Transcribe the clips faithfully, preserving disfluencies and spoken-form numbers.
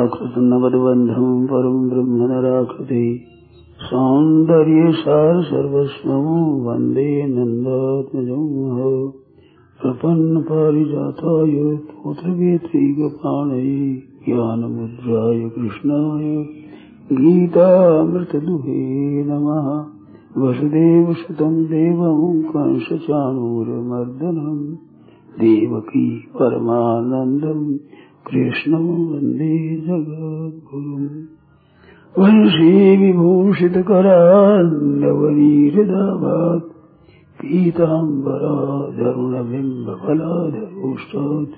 प्राकृत नवद्बंधम परम ब्रह्म नराकृति सौंदर्य सार सर्वस्वं वंदे नंदात्मजं प्रपन्न पारिजाताय पुत्रवेत्रैकपाणये ज्ञानमुद्राय कृष्णाय गीतामृतदुहे नमः। वसुदेवसुतं देवं कंसचाणूरमर्दनं देवकी परमानन्दं कृष्णं वन्दे जगद्गुरुम्। वंशी विभूषितकरान्नवनीहृदाभात् पीताम्बराधरुणबिम्बफलाधरोष्टात्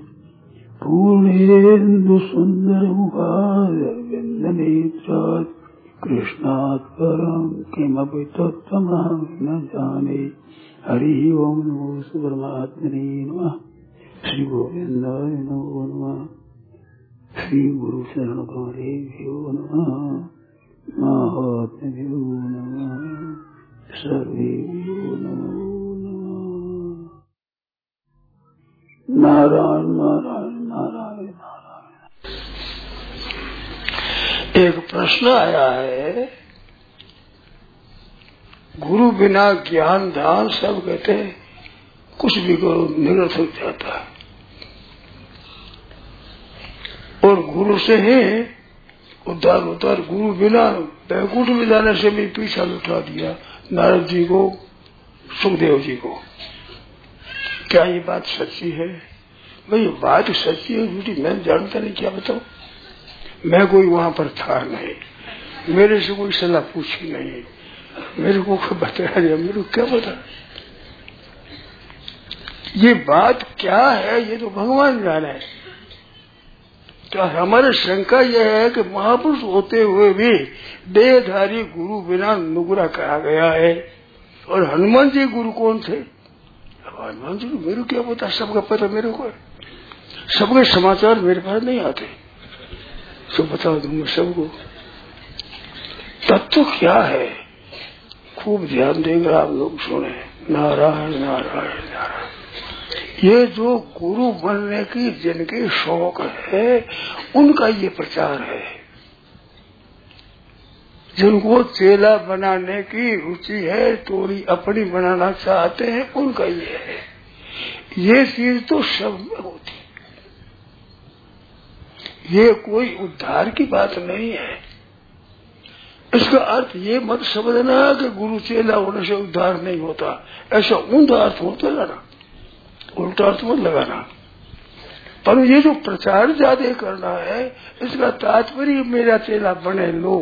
पूर्णेन्दुसुन्दरमुखारविन्दनेत्रात् कृष्णात् परं किमपि तत्त्वमहं न जाने। हरि ओम नमो परमात्मने नमः। श्री गोविंदाय नमो नमः। श्री गुरु शरण गौरेभ्यो नमः। महात्म्यो नमः। सर्वेभ्यो नमो नमः। नारायण नारायण नारायण नारायण। एक प्रश्न आया है, गुरु बिना ज्ञान दान सब कहते हैं कुछ भी करो निरर्थक जाता है, और गुरु से ही उद्धार होता है। गुरु बिना बैकुंठ में जाने से भी पीछा लुटा दिया नारद जी को, सुखदेव जी को। क्या ये बात सच्ची है? भाई ये बात सच्ची है झूठी मैं जानता नहीं, क्या बताऊं। मैं कोई वहां पर था नहीं, मेरे से कोई सलाह पूछी नहीं, मेरे को बताया दिया, मेरे को क्या पता ये बात क्या है। ये तो भगवान जाने है। तो हमारी शंका यह है कि महापुरुष होते हुए भी देहधारी गुरु बिना नुगरा कहा गया है। और हनुमान जी गुरु कौन थे? हनुमान जी को मेरे क्या पता, सबका पता मेरे को है। सबके समाचार मेरे पास नहीं आते, सब बता दूंगा सबको। तत्व क्या है खूब ध्यान देकर आप लोग सुने। नारायण नारायण नारायण। ये जो गुरु बनने की जिनके शौक है उनका ये प्रचार है। जिनको चेला बनाने की रुचि है, थोड़ी अपनी बनाना चाहते हैं, उनका ये है। ये चीज तो सब में होती, ये कोई उद्धार की बात नहीं है। इसका अर्थ ये मत समझना कि गुरु चेला होने से उद्धार नहीं होता, ऐसा ऊंधा अर्थ होता लगाना, उल्टा अर्थ मत लगाना। पर ये जो प्रचार ज्यादा करना है, इसका तात्पर्य मेरा चेला बने लो।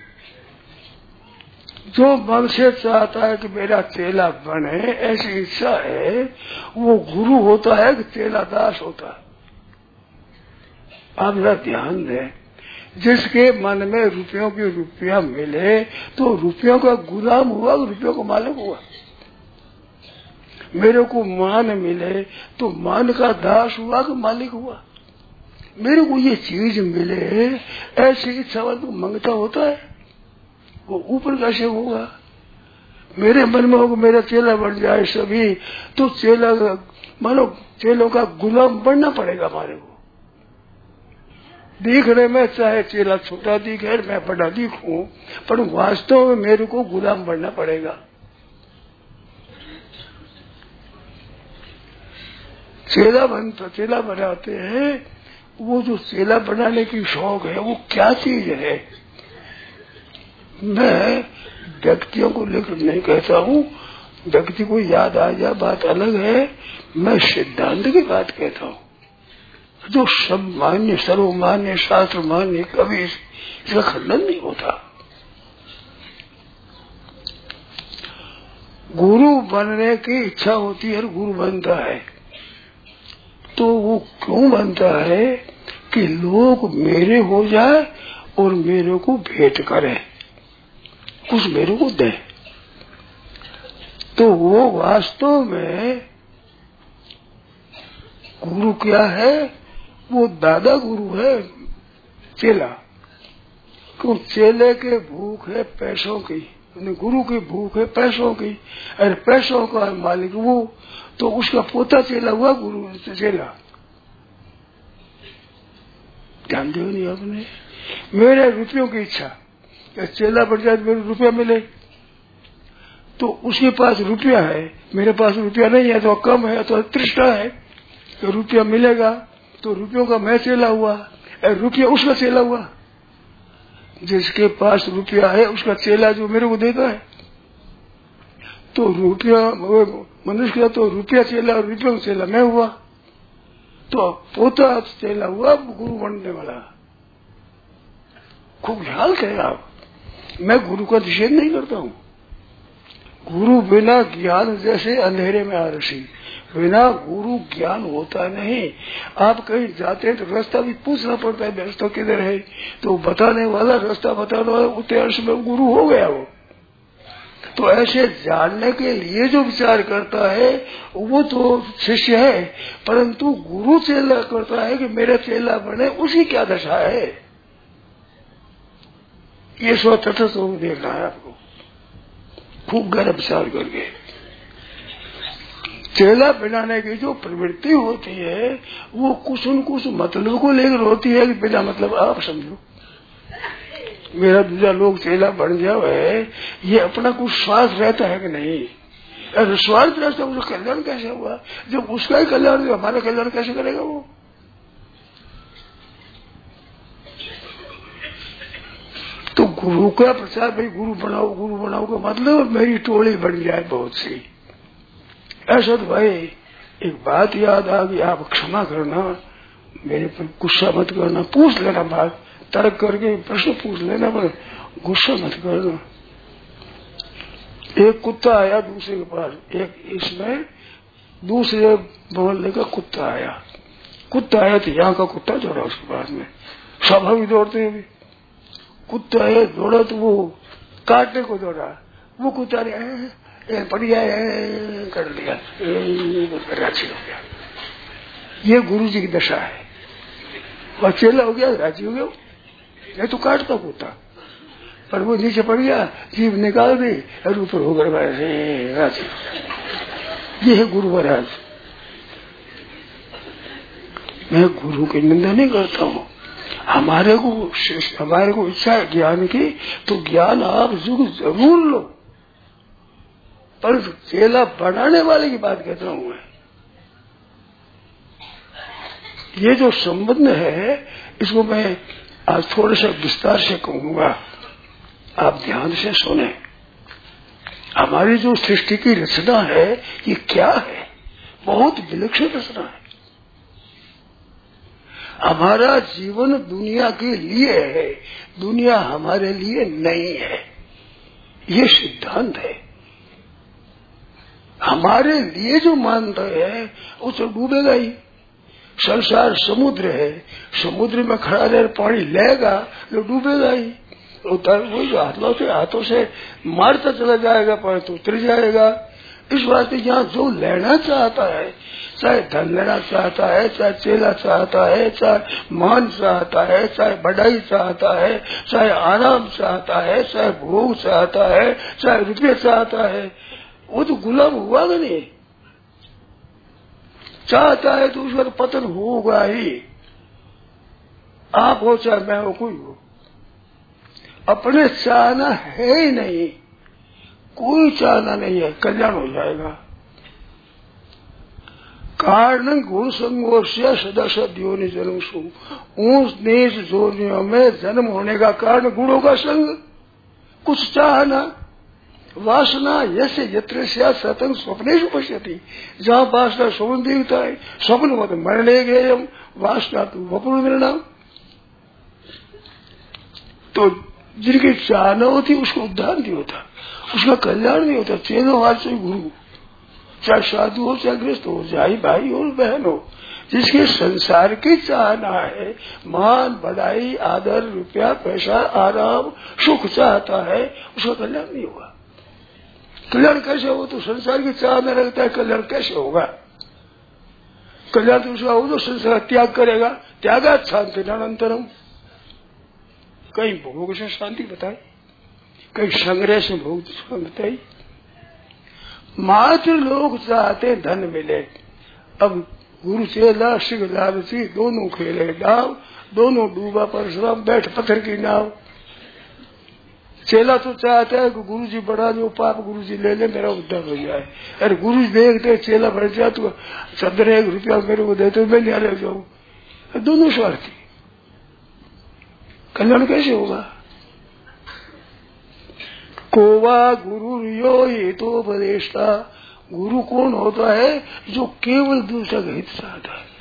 जो मन से चाहता है कि मेरा चेला बने, ऐसी इच्छा है, वो गुरु होता है कि चेला दास होता है। आप जरा ध्यान दें, जिसके मन में रुपयों की रुपया मिले तो रुपयों का गुलाम हुआ, रुपयों का मालिक हुआ। मेरे को मान मिले तो मान का दास हुआ कि मालिक हुआ। मेरे को ये चीज मिले, ऐसी इच्छा तो मंगता होता है, वो ऊपर कैसे होगा? मेरे मन में होगा मेरा चेला बन जाए सभी, तो चेला मानो चेलों का गुलाम बनना पड़ेगा हमारे को। दिखने में चाहे चेला छोटा दिखे, मैं बड़ा दिखूं, पर वास्तव में मेरे को गुलाम बनना पड़ेगा। चेला बनता चेला बनाते हैं, वो जो चेला बनाने की शौक है वो क्या चीज है? मैं व्यक्तियों को लेकर नहीं कहता हूँ, व्यक्ति को याद आ जाए बात अलग है, मैं सिद्धांत की बात कहता हूँ। जो सब मान्य सर्वमान्य शास्त्र मान्य, कभी इसका खंडन नहीं होता। गुरु बनने की इच्छा होती है और गुरु बनता है, तो वो क्यों बनता है कि लोग मेरे हो जाए और मेरे को भेंट करें, कुछ मेरे को दे। तो वो वास्तव में गुरु क्या है? वो दादा गुरु है चेला। क्यों? चेले के भूख है पैसों की, गुरु की भूख है पैसों की। अरे पैसों का मालिक वो, तो उसका पोता चेला हुआ गुरु चेला। ध्यान दो नहीं आपने? मेरे रुपयों की इच्छा, चेला बढ़ जाए तो मेरे रुपया मिले, तो उसके पास रुपया है, मेरे पास रुपया नहीं है, तो कम है, तो तृष्णा है तो रुपया मिलेगा, तो रुपयों का मैं चेला हुआ, रुपया उसका चेला हुआ। जिसके पास रुपया है उसका चेला जो मेरे को देता है, तो रुपया मनुष्य का तो रुपया चेला और रुपया चेला मैं हुआ, तो पोता चेला हुआ गुरु बनने वाला। खूब ख्याल करें आप, मैं गुरु का निषेध नहीं करता हूँ। गुरु बिना ज्ञान जैसे अंधेरे में आरसी, बिना गुरु ज्ञान होता नहीं। आप कहीं जाते हैं तो रास्ता भी पूछना पड़ता है, रास्ता किधर है, तो बताने वाला, रास्ता बताने वाला उतने अर्श में गुरु हो गया वो। तो ऐसे जानने के लिए जो विचार करता है वो तो शिष्य है, परंतु गुरु चेला करता है कि मेरा चेला बने, उसी क्या दशा है, ये सो तटस्थ देखना है आपको खूब गहरा विचार करके। चेला बनाने की जो प्रवृत्ति होती है वो कुछ न कुछ मतलब को लेकर होती है कि बिना मतलब आप समझो मेरा दूसरा लोग चेला बन जाए, ये अपना कुछ स्वार्थ रहता है कि नहीं? अगर स्वार्थ रहता है उसका कल्याण कैसे हुआ? जब उसका ही कल्याण तो हमारा कल्याण कैसे करेगा वो? तो गुरु का प्रचार, भाई गुरु बनाओ गुरु बनाओ का मतलब मेरी टोली बन जाए बहुत सी। ऐसा तो भाई एक बात याद आ गई, आप क्षमा करना, मेरे पर गुस्सा मत करना, पूछ लेना बात, तर्क करके प्रश्न पूछ लेना, पर गुस्सा मत करना। एक कुत्ता आया दूसरे के पास, एक इसमें दूसरे मोहल्ले का कुत्ता आया, कुत्ता आया तो यहाँ का कुत्ता दौड़ा उसके पास में, स्वाभाविक दौड़ते हैं। कुत्ता है दौड़ा तो वो काटने को दौड़ा, वो कुत्ता ने बढ़िया कर दिया, राजी हो गया। ये गुरु जी की दशा है। वह चेला हो गया, राजी हो गया, ये तो काटता कुत्ता, पर वो नीचे पड़ गया, जीभ निकाल दी और ऊपर हो गए राजी। ये है गुरु महाराज। मैं गुरु की निंदा नहीं करता हूँ, हमारे को हमारे को इच्छा है ज्ञान की, तो ज्ञान आप जरूर लो, पर चेला बढ़ाने वाले की बात कहता हूं मैं। ये जो संबंध है इसको मैं आज थोड़ा सा विस्तार से कहूंगा, आप ध्यान से सुने। हमारी जो सृष्टि की रचना है ये क्या है? बहुत विलक्षण रचना है। हमारा जीवन दुनिया के लिए है, दुनिया हमारे लिए नहीं है, ये सिद्धांत है। हमारे लिए जो मानता है वो तो डूबेगा ही। संसार समुद्र है, समुद्र में खड़ा रह पानी लेगा तो डूबेगा ही, वो जो हाथों से हाथों से मारता चला जाएगा पर तो उतर जाएगा। इस बात यहाँ जो लेना चाहता है, चाहे धन लेना चाहता है, चाहे चेला चाहता है, चाहे मान चाहता है, चाहे बढ़ाई चाहता है, चाहे आराम चाहता है, चाहे भोग चाहता है, चाहे रुपये चाहता है, वो तो गुलाम हुआ कि नहीं? चाहता है तो उसका तो पतन होगा ही। आप हो चाहे मैं हो, कोई हो, अपने चाहना है ही नहीं, कोई चाहना नहीं है, कल्याण हो जाएगा। कारण गुण संघर्ष सदा सद्योनि जन्म सु, ऊंच नीच जोनियों में जन्म होने का कारण गुणों का संग, कुछ चाहना, वासना यसे यत्र सतंग स्वप्ने पश्यति, जहाँ वासना स्वप्न दिखता है, स्वप्न मत मरने गए हम, वासना तो वपुर मिलना। तो जिनकी चाहना होती उसको उद्धार नहीं होता, उसका कल्याण नहीं होता। चेलो हाथ से गुरु, चाहे साधु हो चाहे गृहस्थ हो, चाहे भाई हो बहन हो, जिसके संसार की चाहना है, मान बढ़ाई आदर रुपया पैसा आराम सुख चाहता है, उसका कल्याण नहीं होगा। कल्याण कैसे हो? तो संसार की चाह में लगता है, कल्याण कैसे होगा? कल्याण तो उसका हो तो संसार त्याग करेगा, त्यागा शांति अनंतरम। कहीं भोग से शांति बताई, कहीं संग्रह से भोग बताई। मात्र लोग चाहते धन मिले। अब गुरु चेला सिख लालची दोनों खेले डाव, दोनों डूबा परशुराम बैठ पत्थर की नाव। चेला तो चाहता है कि गुरु जी बढ़ा दो पाप, गुरु जी ले ले मेरा उद्धार हो जाए। अरे गुरु जी देखते चेला बढ़ जाए तो सदर एक रुपया मेरे को देते मैं नहीं ले जाऊं। दोनों स्वार्थी, कल्याण कैसे होगा? कोवा गुरु यो ये तो उपदेशता। गुरु कौन होता है? जो केवल दूसरा का हित चाहता है,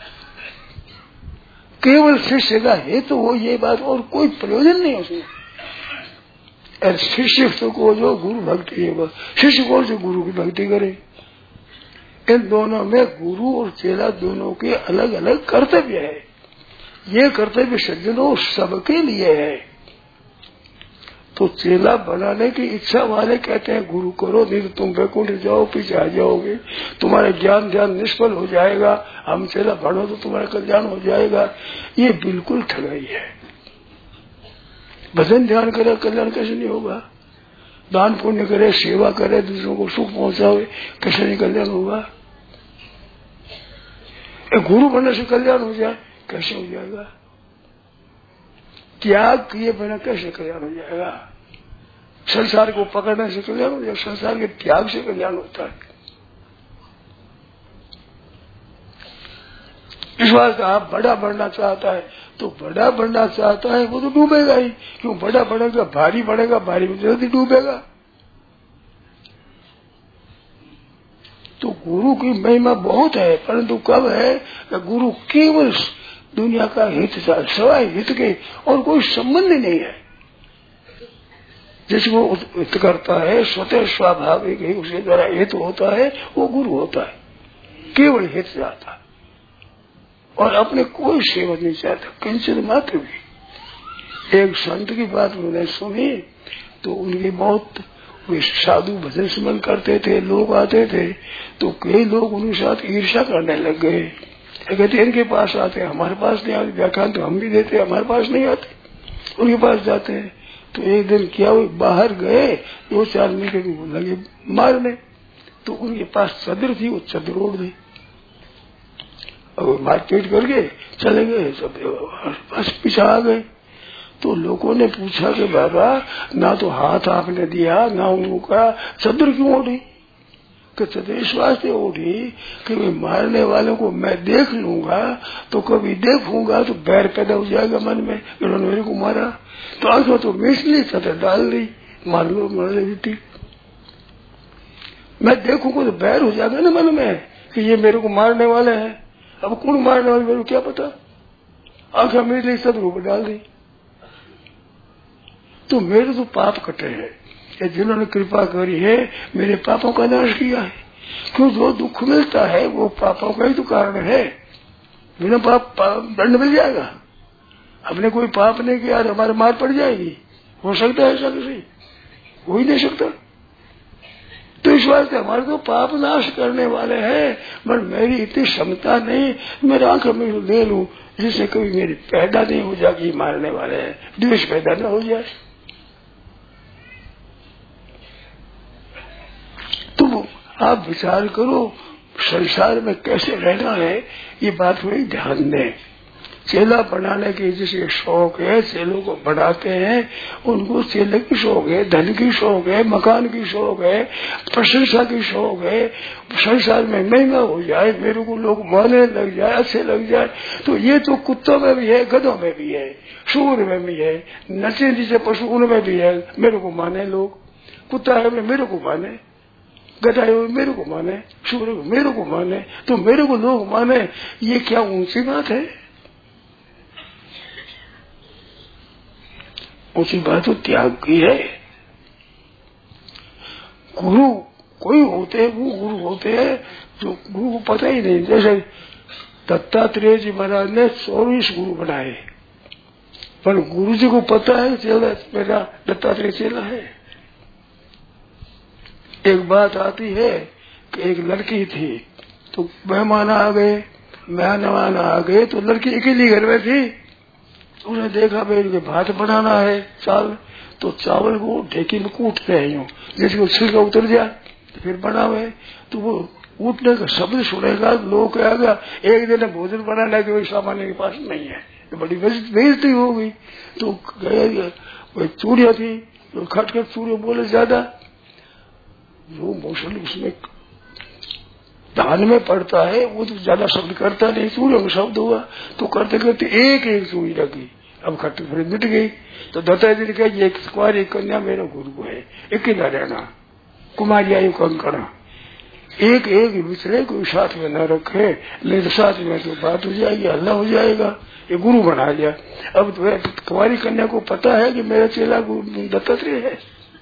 केवल शिष्य का हित हो, ये बात, और कोई प्रयोजन नहीं उसमें। और शिष्य को जो गुरु भक्ति है, शिष्य को जो गुरु की भक्ति करे। इन दोनों में गुरु और चेला दोनों के अलग अलग कर्तव्य है। ये कर्तव्य सज्जनों सबके लिए है। तो चेला बनाने की इच्छा वाले कहते हैं गुरु करो, नहीं तो तुम बैकुंठ जाओ, पीछे आ जाओगे, तुम्हारा ज्ञान ध्यान निष्फल हो जाएगा। हम चेला बनो तो तुम्हारा कल्याण हो जाएगा। ये बिल्कुल ठगाई है। भजन ध्यान करे कल्याण कैसे नहीं होगा? दान पुण्य करे, सेवा करे, दूसरों को सुख पहुंचावे, कैसे नहीं कल्याण होगा? गुरु बनने से कल्याण हो जाए, कैसे हो जाएगा? त्याग किए बिना कैसे कल्याण हो जाएगा? संसार को पकड़ने से कल्याण हो जाएगा, संसार के त्याग से कल्याण होता है। इस बात का आप बड़ा बढ़ना चाहता है तो बड़ा बढ़ना चाहता है वो तो डूबेगा ही। क्यों? बड़ा बढ़ेगा, भारी बढ़ेगा, भारी में जल्दी डूबेगा। तो गुरु की महिमा बहुत है, परंतु कब है? गुरु केवल दुनिया का हित सवाई हित के और कोई संबंध नहीं है। जिसको हित करता है स्वतः स्वाभाविक ही उसके द्वारा हित होता है, वो गुरु होता है। केवल हित चाहता है और अपने कोई सेवा नहीं चाहता, किंचित मात्र भी। एक संत की बात मैंने सुनी तो उनकी बहुत वे साधु भजन स्मरण करते थे, लोग आते थे तो कई लोग उनके साथ ईर्ष्या करने लग गए। कहते इनके पास आते हैं, हमारे पास नहीं आते, व्याख्यान तो हम भी देते हैं, हमारे पास नहीं आते, उनके पास जाते हैं। तो एक दिन क्या हुआ, बाहर गए, दो चार मिनट लगे मारने, तो उनके पास चदर थी, वो चदर ओढ़ दी और मारपीट करके चले गए। सब बस पीछे आ गए। तो लोगों ने पूछा कि बाबा ना तो हाथ आपने दिया, ना उनका चदर क्यों ओढ़ी? कि चदर इस वास्ते ओढ़ी कि मारने वालों को मैं देख लूंगा तो कभी देखूंगा तो बैर पैदा हो जाएगा मन में, इन्होंने मेरे को मारा। तो आंखों तो मिस ली, चदर डाल दी, मार लो मार ली। मैं देखूंगा तो बैर हो जाएगा ना मन में कि ये मेरे को मारने वाले हैं। अब कौन मारने वाले मेरे को क्या पता? आंखें मिस ली, चदर ऊपर डाल दी। तो मेरे तो पाप कटे हैं, जिन्होंने कृपा करी है मेरे पापों का नाश किया है। क्यों? जो दुख मिलता है वो पापों का ही तो कारण है। बिना पाप दंड मिल जाएगा। हमने कोई पाप नहीं किया हमारे मार पड़ जाएगी? हो सकता है ऐसा? किसी हो ही नहीं सकता। तो इस वास्ते हमारे तो पाप नाश करने वाले हैं, पर मेरी इतनी क्षमता नहीं मेरे आंखों में ले लूं जिससे कभी मेरी पैदा नहीं हो जाएगी मारने वाले हैं, द्वेष पैदा न हो जाए। तो आप विचार करो संसार में कैसे रहना है, ये बात में ध्यान दें। चेला बनाने की जिसे शौक है, चेलों को बढ़ाते हैं, उनको चेले की शौक है, धन की शौक है, मकान की शौक है, प्रशंसा की शौक है, संसार में महिमा हो जाए, मेरे को लोग मानने लग जाए, अच्छे लग जाए। तो ये तो कुत्तों में भी है, गधों में भी है, सूर में भी है, नचे जिसे पशु उनमें भी है। मेरे को माने लोग, कुत्ता है मेरे को माने, गधा है मेरे को माने, सूर मेरे को माने, तो मेरे को लोग माने, ये क्या ऊंची बात है? ऊंची बात तो त्याग की है। गुरु कोई होते हैं, वो गुरु होते हैं जो गुरु को पता ही नहीं। जैसे दत्तात्रेय जी महाराज ने चौबीस गुरु बनाए, पर गुरु जी को पता है चेला मेरा दत्तात्रेय चेला है। एक बात आती है कि एक लड़की थी तो मेहमान आ गए, मेहमान आ गए तो लड़की अकेली घर में थी। उसने देखा भाई इनके भात बनाना है चावल, तो चावल को ढेकी में कूटते हैं यूं, जैसे वो छिलका उतर जाए तो फिर बनावे। तो वो उठने का शब्द सुनेगा, लोग कहेगा एक दिन भोजन बनाने के वही सामान्य के पास नहीं है, तो बड़ी बेइज्जती हो गई। तो गए चूड़िया थी, तो खटखट चूड़िया बोले ज्यादा, जो मौसम उसमें धान में पड़ता है वो तो ज्यादा शब्द करता नहीं, चूड़ियों का शब्द हुआ तो करते करते एक एक चूड़ी लगी, अब खट्टी फिर मिट गई। तो दत्ता जी ने कहा ये कुमारी कन्या मेरा गुरु है, एक ही रहना, कुमारी आयु कंकड़ा, एक एक विचरे कोई साथ में न रखे, नहीं तो साथ में तो बात हो जाएगी, हल्ला हो जाएगा, ये गुरु बना लिया। अब तो कुमारी कन्या को पता है कि मेरा चेला दत्तात्रेय है,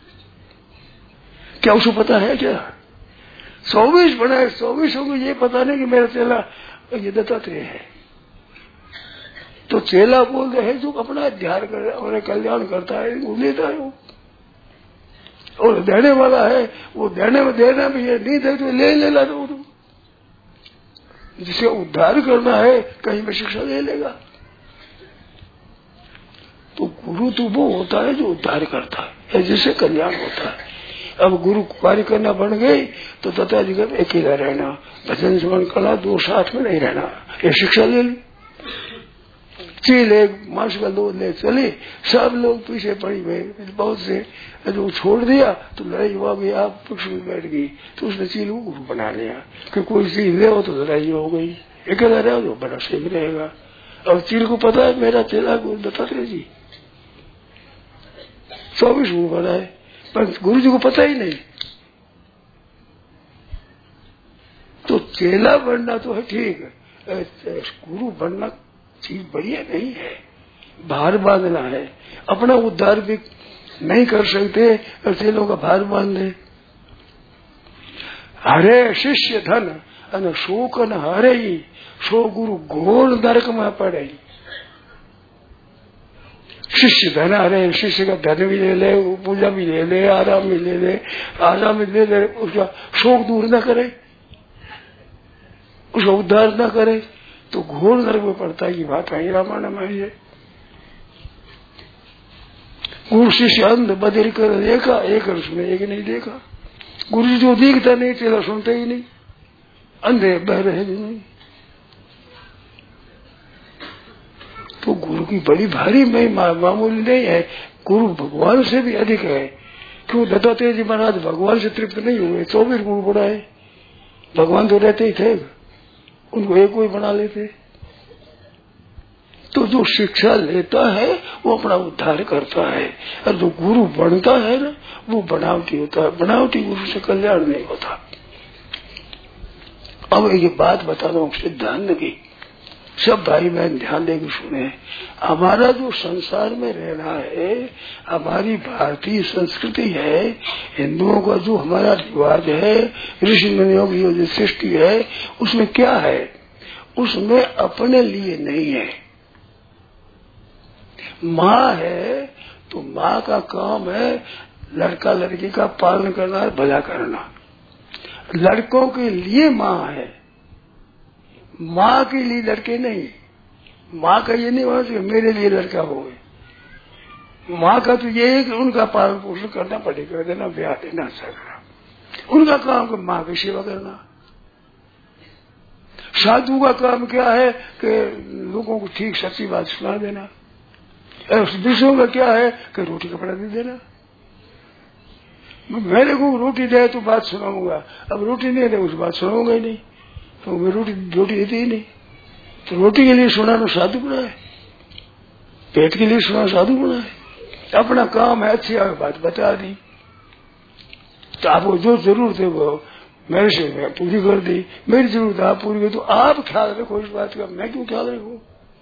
क्या उसको पता है? क्या चौबीस बनाए चौबीसों को ये पता नहीं कि मेरा चेला ये दत्तात्रेय है। तो चेला बोल रहे जो अपना ध्यान कर अपने कल्याण करता है वो लेता है, वो और देने वाला है वो देने में देना भी है, नहीं दे तो ले लेना, तो जिसे उद्धार करना है कहीं में शिक्षा ले लेगा। तो गुरु तो वो होता है जो उद्धार करता है, जिससे कल्याण होता है। अब गुरु कुमारी करना बन गई तो दत्ता जी का अकेला रहना, भजन स्मरण करना, दो साथ में नहीं रहना, ये शिक्षा ले ली। चील एक मांस का दो ले चले, सब लोग पीछे पड़ी गए, बहुत से जो छोड़ दिया तो लड़ाई हुआ गई, आप पक्ष में बैठ गई, तो उसने चील को गुरु बना लिया कि कोई चीज ले हो तो लड़ाई हो गई, अकेला रहो तो बड़ा सही रहेगा। और चील को पता है मेरा चेला गुरु दत्तात्रेय जी चौबीस गुरु बना है, पर गुरु जी को पता ही नहीं। तो चेला बनना तो है ठीक है, गुरु बनना चीज बढ़िया नहीं है, भार बांधना है, अपना उद्धार भी नहीं कर सकते और चेलों का भार बांधे। हरे शिष्य धन अन शोक न हरे, सो गुरु घोर नरक में पड़े। शिष्य धन हरे, शिष्य का धन भी ले ले, पूजा भी ले ले, आराम भी ले ले, आराम भी ले ले, उसका शोक दूर न करे, उसका उद्धार न करे तो घोर नरक में पड़ता है। की बात है रामायण में है। गुरु शिष्य अंध बदिर कर देखा, एक उसमें एक नहीं देखा। गुरु जी जो दिखता नहीं चेला सुनते ही नहीं, अंधे बह रहे भी नहीं। तो गुरु की बड़ी भारी में मामूली नहीं है, गुरु भगवान से भी अधिक है। क्यों दत्तात्रेय जी महाराज भगवान से तृप्त नहीं हुए, चौबीस गुरु बढ़ाए, भगवान तो रहते ही थे, उनको एक कोई बना लेते। तो जो शिक्षा लेता है वो अपना उद्धार करता है, और जो गुरु बनता है ना वो बनावटी होता है, बनावटी गुरु से कल्याण नहीं होता। अब ये बात बता रहा हूँ सिद्धांत की, सब भाई बहन ध्यान देकर सुने। हमारा जो संसार में रहना है, हमारी भारतीय संस्कृति है, हिंदुओं का जो हमारा रिवाज है, ऋषि मुनियों की जो सृष्टि है, उसमें क्या है? उसमें अपने लिए नहीं है। माँ है तो माँ का काम है लड़का लड़की का पालन करना, भला करना। लड़कों के लिए माँ है, माँ के लिए लड़के नहीं। माँ का ये नहीं होना चाहिए मेरे लिए लड़का हो। माँ का तो ये है कि उनका पालन पोषण करना, पढ़े कर देना, ब्याह देना, करना, उनका काम को माँ की सेवा करना। साधु का काम क्या है कि लोगों को ठीक सच्ची बात सुना देना। दूसरों का क्या है कि रोटी कपड़ा दे देना। मेरे को रोटी दे तो बात सुनाऊंगा, अब रोटी नहीं दे उस बात सुनाऊंगा ही नहीं, तो मैं रोटी रोटी देती ही नहीं। तो रोटी के लिए सुनाना साधु बना है, पेट के लिए सुना साधु बना है। अपना काम है, अच्छी बात बता दी, तो आपको जो जरूरत है वो मेरे से मैं पूरी कर दी, मेरी जरूरत आप पूरी कर, तो आप ख्याल रखो इस बात का, मैं क्यों ख्याल रखूं?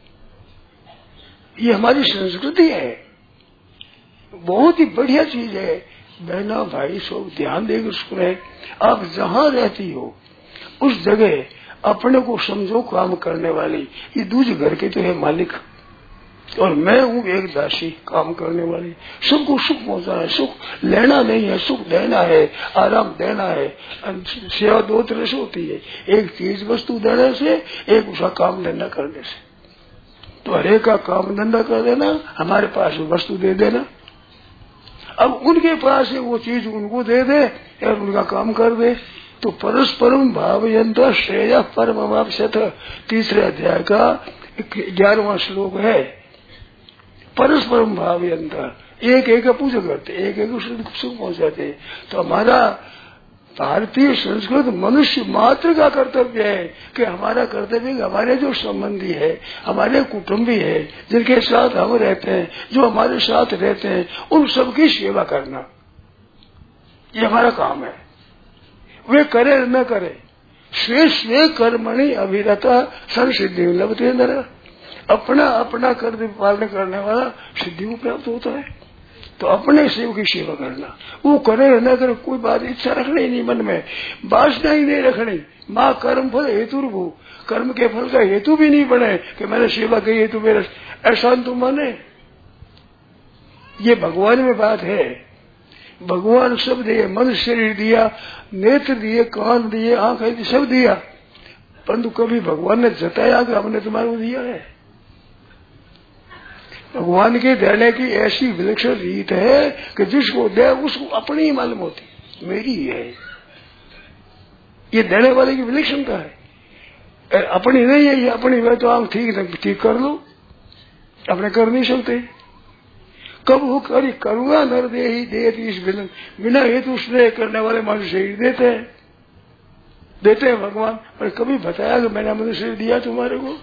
ये हमारी संस्कृति है, बहुत ही बढ़िया चीज है। बहना भाई सब ध्यान देकर सुने। आप जहाँ रहती हो उस जगह अपने को समझो काम करने वाली, ये दूसरे घर के तो है मालिक, और मैं हूँ एक दासी काम करने वाली। सबको सुख पहुंचाना है, सुख लेना नहीं है, सुख देना है, आराम देना है। सेवा दो तरह से होती है, एक चीज वस्तु देने से, एक उसका काम धंधा करने से। तो हरेक का काम धंधा कर देना, हमारे पास वस्तु दे देना। अब उनके पास है वो चीज उनको दे दे और उनका काम कर दे, तो परस्परम भावयंत श्रेय परमवाप्स्यथ तीसरे अध्याय का ग्यारहवां श्लोक है। परस्परम भावयंत, एक एक पूजा करते, एक एक सुख पहुंचाते। तो हमारा भारतीय संस्कृत मनुष्य मात्र का कर्तव्य है कि हमारा कर्तव्य हमारे जो संबंधी है, हमारे कुटुंबी है, जिनके साथ हम रहते हैं, जो हमारे साथ रहते हैं, उन सबकी सेवा करना, ये हमारा काम है। वे करे न करे, स्वे स्वे कर्मणि अभिरता संसिद्धि लभते नर। अपना अपना कर्तव्य पालन करने वाला सिद्धि को प्राप्त होता है। तो अपने शिव की सेवा करना, वो करे न करे कोई बात इच्छा रखनी नहीं मन में, वासना ही नहीं रखनी। माँ कर्म फल हेतु भू, कर्म के फल का हेतु भी नहीं बने कि मैंने सेवा की है तो मेरा ऐसा तो माने। ये भगवान में बात है। भगवान सब दिए, मन शरीर दिया, नेत्र दिए, कान दिए, आंख दिए, सब दिया, परंतु कभी भगवान ने जताया कि हमने तुम्हारे को दिया है। भगवान के देने की ऐसी विलक्षण रीत है कि जिसको दे उसको अपनी ही मालूम होती, मेरी ही है। ये देने वाले की विलक्षणता है, अपनी नहीं है। ये अपनी मैं तो आंख ठीक ठीक कर लो, अपने कर नहीं सकते। कब वो करी करूंगा नर दे ही दे, इस बिना हेतु स्नेह करने वाले मनुष्य शरीर देते हैं, देते हैं भगवान। पर कभी बताया कि मैंने मनुष्य शरीर दिया तुम्हारे को?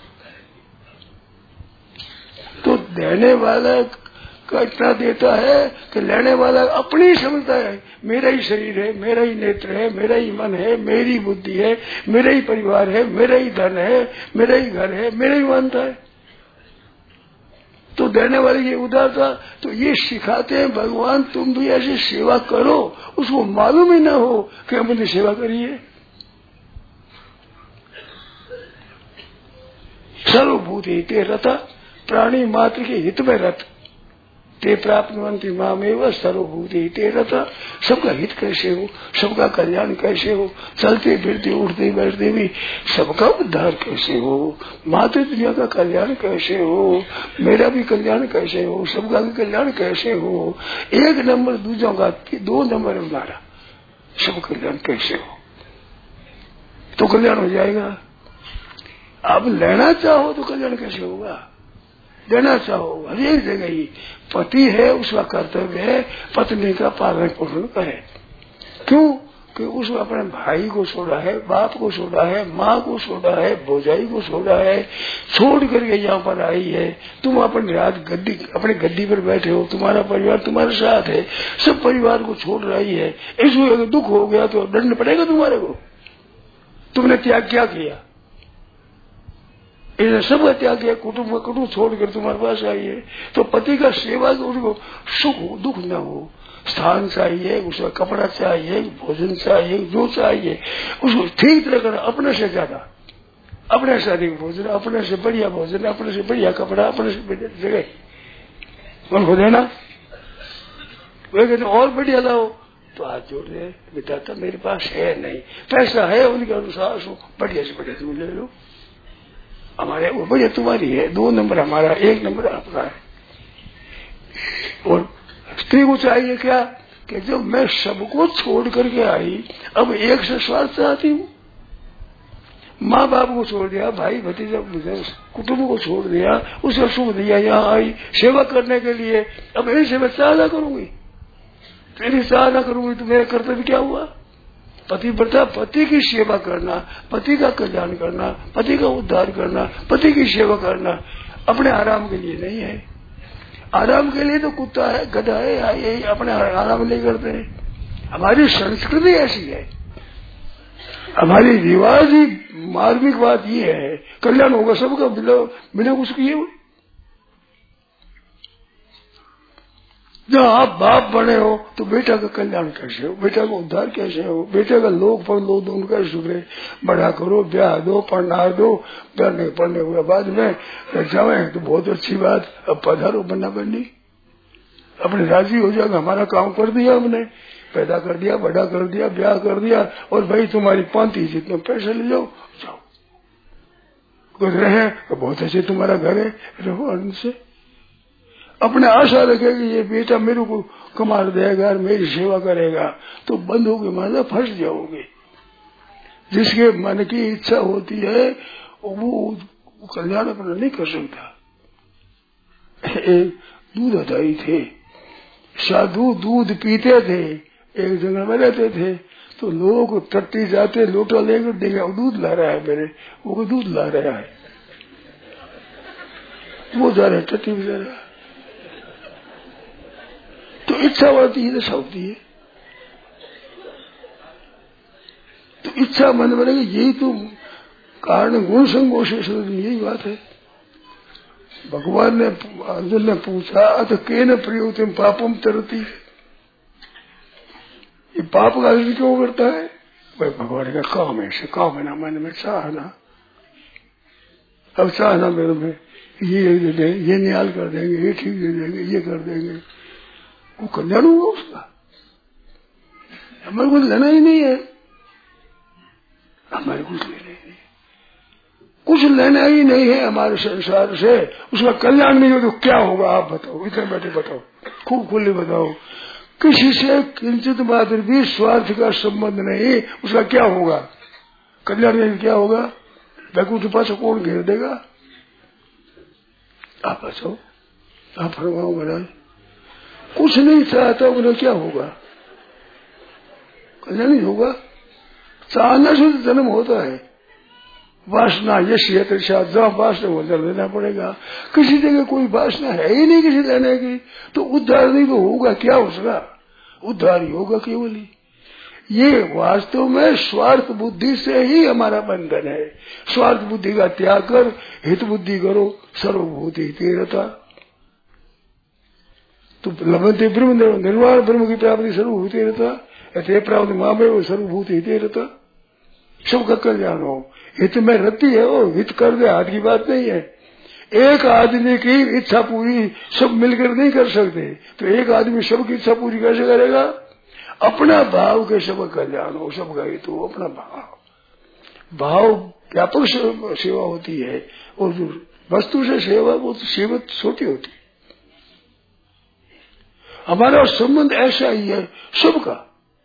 तो देने वाला का इतना देता है कि लेने वाला अपनी समझता है मेरा ही शरीर है, मेरा ही नेत्र है, मेरा ही मन है, मेरी बुद्धि है, मेरा ही परिवार है, मेरा ही धन है, मेरा ही घर है, मेरा ही मानता है। तो देने वाले की उदारता, तो ये सिखाते हैं भगवान तुम भी ऐसी सेवा करो, उसको मालूम ही ना हो कि हमने सेवा करी है। सर्वभूत हिते रता, प्राणी मात्र के हित में रत, ते प्राप्नुवन्ति मामेव सर्वभूत हिते रता। सबका हित कैसे हो, सबका कल्याण कैसे हो, चलते फिरते उठते बैठते भी सबका उद्धार कैसे हो, मात्र दुनिया का कल्याण कैसे हो, मेरा भी कल्याण कैसे हो, सबका भी कल्याण कैसे हो। एक नंबर दूसरों का, दो नंबर हमारा, सब कल्याण कैसे हो, तो कल्याण हो जाएगा। अब लेना चाहो तो कल्याण कैसे होगा? देना चाहो हर एक जगह ही पति है, उसका कर्तव्य है पत्नी का पालन पोषण करे। क्यों? कि उसने अपने भाई को छोड़ा है, बाप को छोड़ा है, माँ को छोड़ा है, भौजाई को छोड़ा है, छोड़ करके यहाँ पर आई है। तुम अपने रात गद्दी अपने गद्दी पर बैठे हो, तुम्हारा परिवार तुम्हारे साथ है, सब परिवार को छोड़ रही है। इसमें अगर दुख हो गया तो दंड पड़ेगा तुम्हारे को। तुमने त्याग क्या किया? इसने सब त्याग किया, कुटुंब का कुटुंब छोड़कर तुम्हारे पास आई है। तो पति का सेवा तो उसको सुख हो दुख न हो, स्थान चाहिए, उसका कपड़ा चाहिए, भोजन चाहिए, जो चाहिए उसको ठीक तरह करना, अपने से ज्यादा, अपने से अधिक भोजन, अपने से बढ़िया भोजन, अपने से बढ़िया कपड़ा, अपने से बढ़िया जगह उनको देना। वे कहते और बढ़िया लाओ तो हाथ जोड़ दे, बेटा तो मेरे पास है नहीं, पैसा है उनके अनुसार बढ़िया से बढ़िया तुम ले लो, हमारे वो बढ़िया तुम्हारी है, दो नंबर हमारा, एक नंबर आपका है। और स्त्री को चाहिए क्या कि जब मैं सबको छोड़ करके आई, अब एक से स्वार्थ चाहती हूँ। माँ बाप को छोड़ दिया, भाई भतीजा कुटुंब को छोड़ दिया, उसे सुख दिया, यहाँ आई सेवा करने के लिए। अब ऐसे मैं चाह ना करूंगी, तेरी चाह ना करूंगी तो मेरा कर्तव्य क्या हुआ? पति व्रता पति की सेवा करना, पति का कल्याण करना, पति का उद्धार करना, पति की सेवा करना, अपने आराम के लिए नहीं है। आराम के लिए तो कुत्ता है, गधा है, यही अपने आराम नहीं करते हैं। हमारी संस्कृति ऐसी है, हमारी रिवाज ही मार्मिक बात ये है, कल्याण होगा सबका बिना बिना कुछ किए। जब आप बाप बने हो तो बेटा का कल्याण कैसे हो, बेटा का उद्धार कैसे हो, बेटे का लोग पर लो दो, उनका सुधरे, बड़ा करो, ब्याह दो, पढ़ना दो, ब्याह नहीं पढ़ने हुआ बाद में जावे तो बहुत अच्छी बात, अब पधारो बन्ना बन्नी, अपने राजी हो जाएगा, हमारा काम कर दिया हमने, पैदा कर दिया, बड़ा कर दिया, ब्याह कर दिया, और भाई तुम्हारी पांति जितने पैसे ले जाओ, जाओ कुछ रहे तो बहुत अच्छे तुम्हारा घर है, रहो आनंद से। अपने आशा रखे कि ये बेटा मेरे को कमा देगा, मेरी सेवा करेगा, तो बंद होगी मतलब फंस जाओगे। जिसके मन की इच्छा होती है वो कल्याण अपना नहीं कर सकता। एक दूधधारी थे, साधु दूध पीते थे, एक जंगल में रहते थे, तो लोग टट्टी जाते लोटा लेकर देखे दूध ला रहा है मेरे, वो दूध ला रहा है, वो जा रहा है टट्टी में जा रहा है। तो इच्छा बढ़ती है दशा होती है, तो इच्छा मन बनेगी। यही तो कारण गुण संगोष यही बात है। भगवान ने अर्जुन ने पूछा अत केन प्रयुक्तम पापम तरती, ये पाप का अर्जुन क्यों करता है? भाई भगवान का काम है, से काम है ना मन में चाहना। अब चाहना मेरे में ये दे देंगे, ये न्याल कर देंगे, ये ठीक दे देंगे, ये कर देंगे, वो कल्याण होगा उसका। हमारे कुछ लेना ही नहीं है, हमारे कुछ लेना ही नहीं, कुछ लेना ही नहीं है हमारे संसार से, उसका कल्याण नहीं हो तो क्या होगा आप बताओ, इतने बैठे बताओ, खूब खुले बताओ। किसी से किंचित मात्र भी स्वार्थ का संबंध नहीं, उसका क्या होगा? कल्याण नहीं क्या होगा? बैकुंठ पास कौन घेर देगा? आप बताओ, आप फरमाओ महाराज। कुछ नहीं चाहता उन्हें क्या होगा? कल्याण नहीं होगा। चाहना से तो जन्म होता है, वासना यश जहाँ वासना हो जन्म लेना पड़ेगा। किसी जगह कोई वासना है ही नहीं किसी लेने की, तो उद्धार नहीं तो होगा क्या उसका? उद्धार ही होगा केवल ही। ये वास्तव में स्वार्थ बुद्धि से ही हमारा बंधन है। स्वार्थ बुद्धि का त्याग कर हित बुद्धि करो, सर्वभूत हिते रहता। तो लभते ब्रह्म निर्वाण ब्रह्म की प्राप्ति सर्वभूत रहता, ऐसे प्राप्ति माँ में सर्वभूत हिते रहता। सबका कल्याण हो, हित में रहती है वो, हित कर दे हाथ की बात नहीं है। एक आदमी की इच्छा पूरी सब मिलकर नहीं कर सकते, तो एक आदमी सबकी इच्छा पूरी कैसे करेगा? अपना भाव के सब कल्याण हो, सबका हित हो, अपना भाव। भाव व्यापक सेवा होती है, और जो वस्तु से सेवा वो तो सेवा छोटी होती है। हमारा संबंध ऐसा ही है सबका।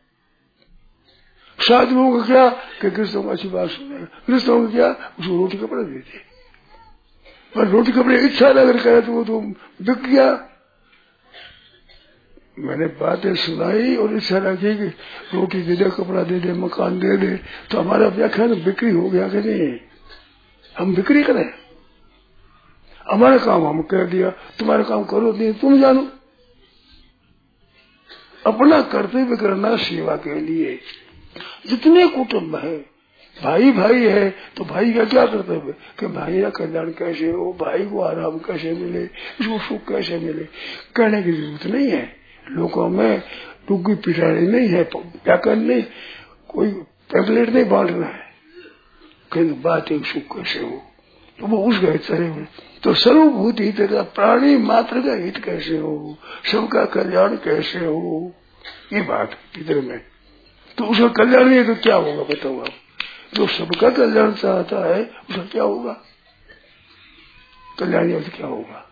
साधुओं का क्या कि कृष्णों का अच्छी बात सुनेगा, कृष्णों का क्या उसको रोटी कपड़े देते, पर रोटी कपड़े इच्छा अगर करे तो वो तो बिक गया। मैंने बातें सुनाई और इच्छा रखी कि रोटी दे दे, कपड़ा दे दे, मकान दे दे, तो हमारा व्याख्यान बिक्री हो गया कि नहीं? हम बिक्री करें, हमारा काम हम कर दिया, तुम्हारा काम करो नहीं तुम जानो। अपना कर्तव्य करना सेवा के लिए। जितने कुटुंब है, भाई भाई है, तो भाई का क्या कर्तव्य कि भाई का कल्याण कैसे हो, भाई को आराम कैसे मिले, इसको सुख कैसे मिले, कहने की जरूरत नहीं है। लोगों में टुकी पिटाई नहीं है, व्याकरण नहीं, कोई टेबलेट नहीं बांटना है, कहने बात है सुख कैसे हो, तो वो उसका हित करेंगे। तो सर्वभूत हित का, प्राणी मात्र का हित कैसे हो, सबका कल्याण कैसे हो, ये बात इधर में। तो उसका कल्याण नहीं है तो क्या होगा बताओ आप? जो सबका कल्याण चाहता है उसका क्या होगा? कल्याण नहीं तो क्या होगा?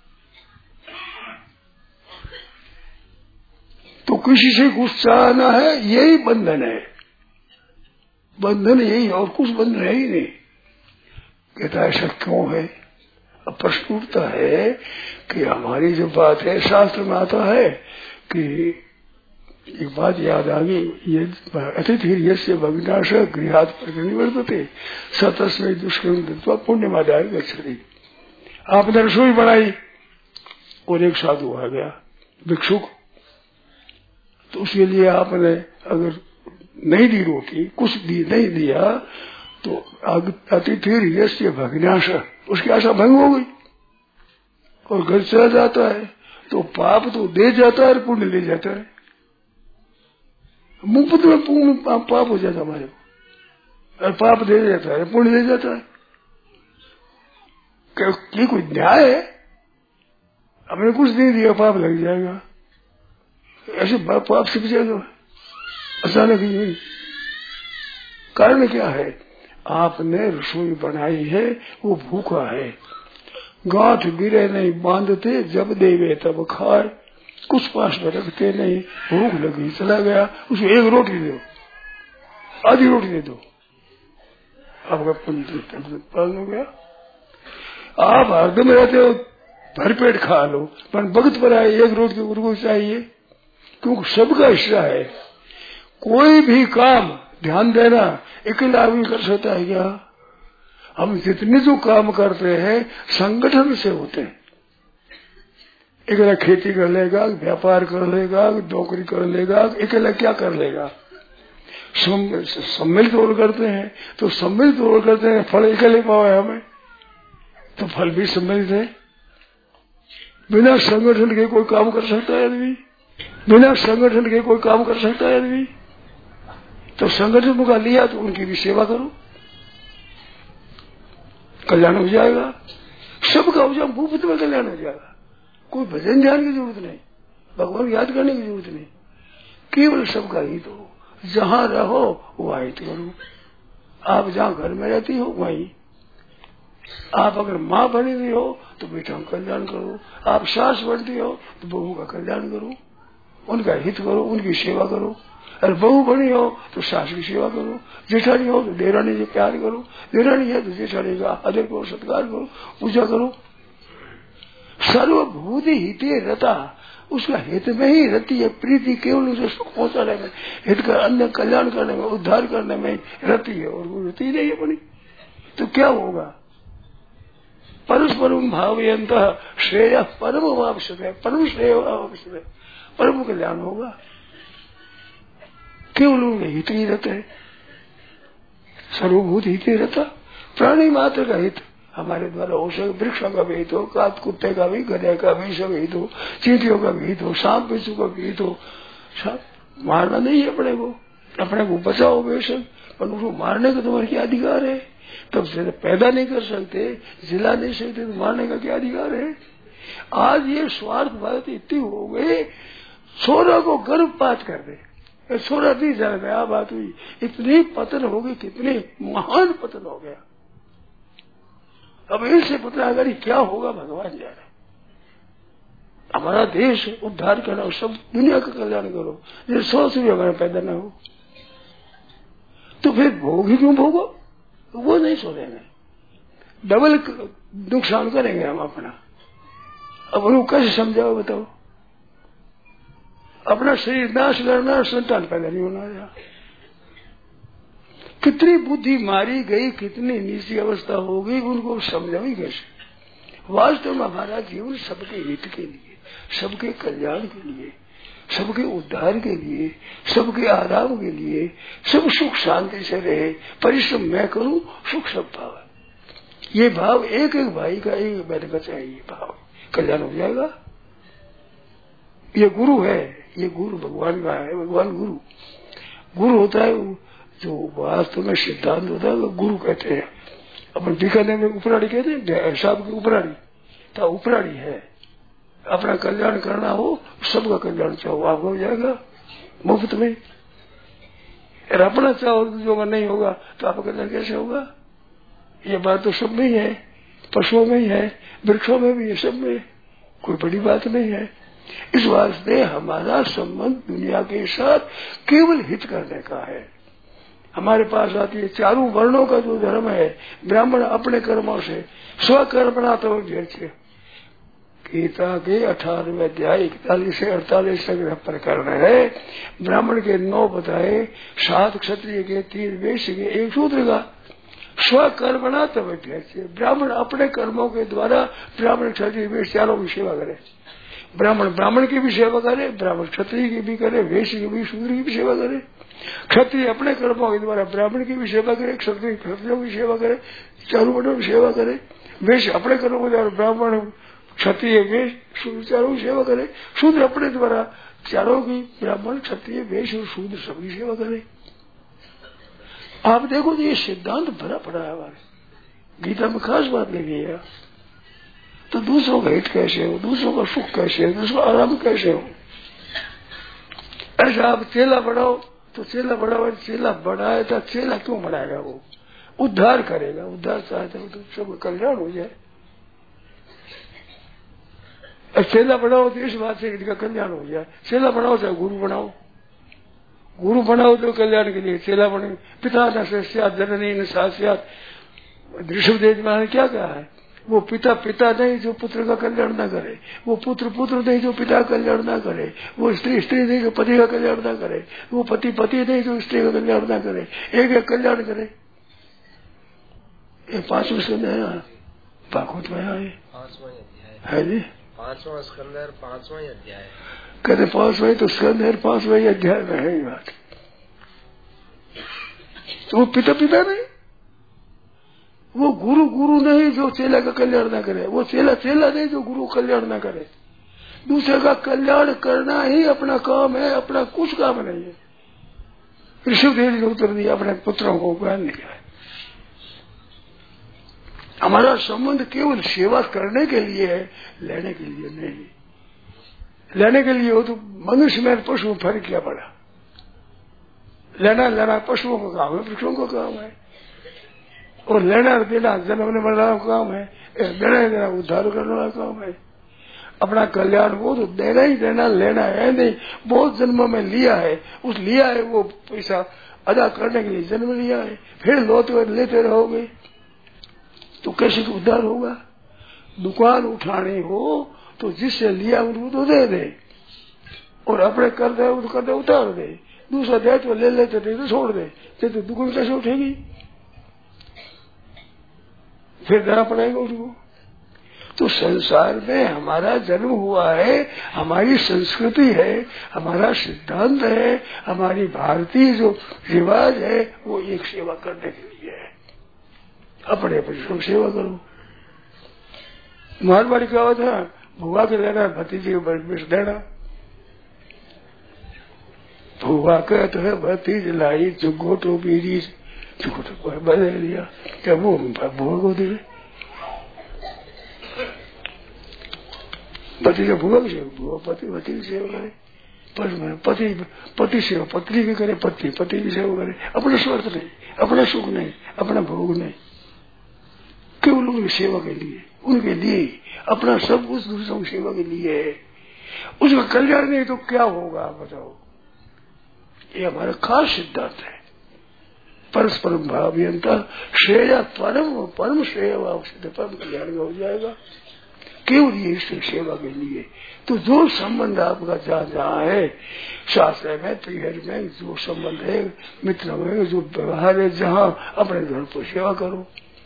तो किसी से कुछ चाहना है, यही बंधन है। बंधन यही, और कुछ बंधन है ही नहीं। कहता ऐसा क्यों है? अब प्रश्न उठता है कि हमारी जो बात है शास्त्र में आता है कि एक बात याद आ गई, ये अतिथि यस्य भग्नाश गृहात् परिनिवर्तते सतस्मै दुष्कृतं कृत्वा पुण्यमादाय गच्छति। आपने रसोई बनाई और एक साधु आ गया भिक्षुक, तो उसके लिए आपने अगर नहीं दी रोटी, कुछ दी नहीं दिया, तो अतिथि यस्य भग्नाश, उसकी आशा भंग हो गई और घर चला जाता है। तो पाप तो दे जाता है और पुण्य ले जाता है। मुफ्त में पुण्य पाप हो जाता हमारे को, और पाप दे जाता है, पुण्य ले जाता है। क्या कोई न्याय है? हमने कुछ नहीं दिया पाप लग जाएगा, ऐसे पाप सिप जाएगा अचानक ही। कारण क्या है? आपने रसोई बनाई है, वो भूखा है, गांठ गिरे नहीं बांधते, जब देवे तब खाए, कुछ पास में रखते नहीं, भूख लगी चला गया, उसको एक रोटी दो, आधी रोटी दे दो, आपका पालन हो गया। आप हरदम में रहते हो भर पेट खा लो, पर वक्त पर आए एक रोटी गुरु को चाहिए, क्योंकि सबका हिस्सा है। कोई भी काम ध्यान देना अकेला आदमी कर सकता है क्या? हम जितने जो काम करते हैं संगठन से होते हैं। अकेला खेती कर लेगा, व्यापार कर लेगा, नौकरी कर लेगा, अकेला क्या कर लेगा? सम्मिलित तौर करते हैं, तो सम्मिलित तौर करते हैं, फल अकेले पावे हमें, तो फल भी सम्मिलित है। बिना संगठन के कोई काम कर सकता है आदमी? बिना संगठन के कोई काम कर सकता है आदमी? तो संगठन का लिया तो उनकी भी सेवा करो, कल्याण हो जाएगा। सबका हो जाए, मुफ्त में कल्याण हो जाएगा। कोई भजन ध्यान की जरूरत नहीं, भगवान याद करने की जरूरत नहीं, केवल सबका हित हो। जहां रहो वहां हित करो। आप जहां घर में रहती हो वहीं, आप अगर माँ बनी हुई हो तो बेटा का कल्याण करो, आप सास बनती हो तो बहू का कल्याण करो, उनका हित करो, उनकी सेवा करो। अगर बहू बनी हो तो सास की सेवा करो, जेठानी हो तो देरानी से प्यार करो, देरानी है तो जेठानी का आदर करो, सत्कार करो, पूजा करो। सर्वभूति हिते रता, उसका हित में ही रति है, प्रीति केवल उसे सुख पहुंचाने में, हित का अन्य कल्याण करने में, उद्धार करने में रति है, और वो रति नहीं है बनी तो क्या होगा? परस्परम भावयंत श्रेय परम वापसत है, परम श्रेय वापसत है, परम कल्याण होगा। केवल उनके हित ही रहते हैं, सर्वभूत हित ही रहता। प्राणी मात्र का हित हमारे द्वारा हो सके, वृक्षों का भी हित हो, काट कुत्ते का भी, गधे का भी सब हित हो, चींटियों का भी हित हो, सांप बिच्छू का भी हित हो। सब मारना नहीं है अपने को, अपने को बचाओ बेशक, पर उसको मारने का तुम्हारा क्या अधिकार है? तब से पैदा नहीं कर सकते, जिला नहीं सकते, तो मारने का क्या अधिकार है? आज ये स्वार्थ भारत इतनी हो गई, सोना को गर्भपात कर दे, सोना नहीं जाने में आ बात हुई, इतनी पतन हो गई, कितने महान पतन हो गया। अब इससे पता अगर क्या होगा भगवान जाने। हमारा देश उद्धार करो, सब दुनिया का कल्याण करो, जैसे सौ से भी हमारा पैदा न हो, तो फिर भोग ही क्यों भोगो? वो नहीं सोचेंगे, डबल नुकसान करेंगे हम अपना। अब उनको कैसे समझाओ बताओ? अपना शरीर नाश करना, संतान पैदा नहीं होना। कितनी बुद्धि मारी गई, कितनी नीची अवस्था हो गई, उनको समझावी कैसे? वास्तव में हमारा जीवन सबके हित के लिए, सबके कल्याण के लिए, सबके उद्धार के लिए, सबके आराम के लिए, सब सुख शांति से रहे। परिश्रम मैं करूं, सुख सब पावे, ये भाव एक एक भाई का, एक बहन का चाहिए भाव, कल्याण हो जाएगा। ये गुरु है, ये गुरु भगवान का है। भगवान गुरु गुरु होता है जो वास्तव में सिद्धांत होता है, वो गुरु कहते हैं। अपन बीकानेर में उपराड़ी कहते हैं, साहब की उपराड़ी तो उपराड़ी है। अपना कल्याण करना हो, सबका कल्याण चाहो, आपको हो जाएगा मुफ्त में। और अपना चाहो जो में नहीं होगा तो आपका कल्याण कैसे होगा? ये बात तो सब में ही है, पशुओं में ही है, वृक्षों में भी है, सब में, कोई बड़ी बात नहीं है। इस वास्ते हमारा संबंध दुनिया के साथ केवल हित करने का है। हमारे पास आती है चारों वर्णों का जो धर्म है, ब्राह्मण अपने कर्मों से स्वकर्मणा तो व्यर्थ। गीता के अठारहवें अध्याय इकतालीस से अड़तालीस तक प्रकरण है। ब्राह्मण के नौ बताए, सात क्षत्रिय के, तीन वैश्य के, एक शूद्र का। स्वकर्मणा तब व्यर्थ। ब्राह्मण अपने कर्मों के द्वारा ब्राह्मण क्षत्रिय वैश्य चारों की सेवा करे। ब्राह्मण ब्राह्मण की भी सेवा करे, ब्राह्मण क्षत्रिय की भी करे, वैश्य की भी, शूद्र की भी सेवा करे। क्षत्रिय अपने कर्मों के द्वारा ब्राह्मण की भी सेवा करे, क्षत्रिय क्षत्रियों की सेवा करे, चारों वर्णों की सेवा करे। वैश्य अपने कर्मों के द्वारा ब्राह्मण क्षत्रिय वैश्य शूद्र चारों की सेवा करे। शूद्र अपने द्वारा चारों की, ब्राह्मण क्षत्रिय वैश्य और शूद्र सबकी सेवा करे। आप देखो तो ये सिद्धांत भरा पड़ा है हमारे गीता में, खास बात नहीं है। तो दूसरों का हित कैसे हो, दूसरों का सुख कैसे हो, दूसरों का आराम कैसे हो? ऐसा आप चेला बढ़ाओ तो चेला बढ़ाओ, चेला बढ़ाए तो चेला क्यों बढ़ाएगा? वो उद्धार करेगा, उद्धार चाहते हो तो सबका कल्याण हो जाए। चेला बढ़ाओ तो इस बात से इनका कल्याण हो जाए। चेला बढ़ाओ चाहे गुरु बनाओ, गुरु बनाओ तो कल्याण के लिए, चेला बने। पिता न सस्यात जननी न सास्यात, ऋषभदेव महाराज ने क्या कहा है? वो पिता पिता नहीं जो पुत्र का कल्याण न करे, वो पुत्र पुत्र नहीं जो पिता का कल्याण न करे, वो स्त्री स्त्री नहीं जो पति का कल्याण न करे, वो पति पति नहीं जो स्त्री का कल्याण न करे, एक एक कल्याण करे। ये पांचवा स्कंद है यहाँ भागवत में है, पांचवा अध्याय है जी, पांचवा स्कंद है, पांचवा अध्याय कहते पांचवा तो स्कंद है, पांचवा अध्याय में है ये बात। तो वो पिता पिता नहीं, वो गुरु गुरु नहीं जो चेला का कल्याण ना करे, वो चेला चेला नहीं जो गुरु कल्याण ना करे। दूसरे का कल्याण करना ही अपना काम है, अपना कुछ काम नहीं है। ऋषभदेव जी ने उत्तर दिया, अपने पुत्रों को ज्ञान दिया है। हमारा संबंध केवल सेवा करने के लिए है, लेने के लिए नहीं। लेने के लिए हो तो मनुष्य में पशु में फर्क क्या पड़ा? लेना लेना पशुओं का काम है, वृक्षों का काम है, और लेना देना जन्मने वाला काम है, देना ही देना उद्धार करने वाला काम है। अपना कल्याण हो तो देना ही देना, लेना है नहीं। बहुत जन्म में लिया है, उस लिया है वो पैसा अदा करने के लिए जन्म लिया है, फिर लौटे लेते रहोगे तो कैसे उद्धार होगा? दुकान उठानी हो तो जिससे लिया उनको तो दे दे, और अपने कर दे उनको कर दे उतार दे, दूसरा दे तो ले लेते नहीं तो छोड़ दे, तो दुकान कैसे उठेगी? फिर देना पड़ेगा उसको। तो संसार में हमारा जन्म हुआ है, हमारी संस्कृति है, हमारा सिद्धांत है, हमारी भारतीय जो रिवाज है वो एक सेवा करने के लिए है। अपने परिश्रम सेवा करो। मारवाड़ी कहावत है, भुआ के देना भतीजे को विष देना। भुआ का तो है भतीज लाई चुगो टोपी दी चुगो बदल दिया, क्या वो भुआ को दे? भतीजा भुआ की सेवा, भुआ पति पति की सेवा करे, पर पति पति सेवा पत्नी की करे, पति पति की सेवा करे। अपना स्वार्थ नहीं, अपना सुख नहीं, अपना भोग नहीं, केवल उनकी सेवा के लिए, उनके लिए अपना सब कुछ दूसरों की सेवा के लिए है। उसका कल्याण नहीं तो क्या होगा बताओ? ये हमारा खास सिद्धांत है। परस्परम भावयंता श्रेया परम परम श्रेय परम कल्याण हो जाएगा, केवल ये ईश्वर सेवा के लिए। तो जो संबंध आपका जहाँ जहाँ है, शास्त्र में प्रियर में जो संबंध है, मित्र में जो व्यवहार है, जहाँ अपने घर पर सेवा करो।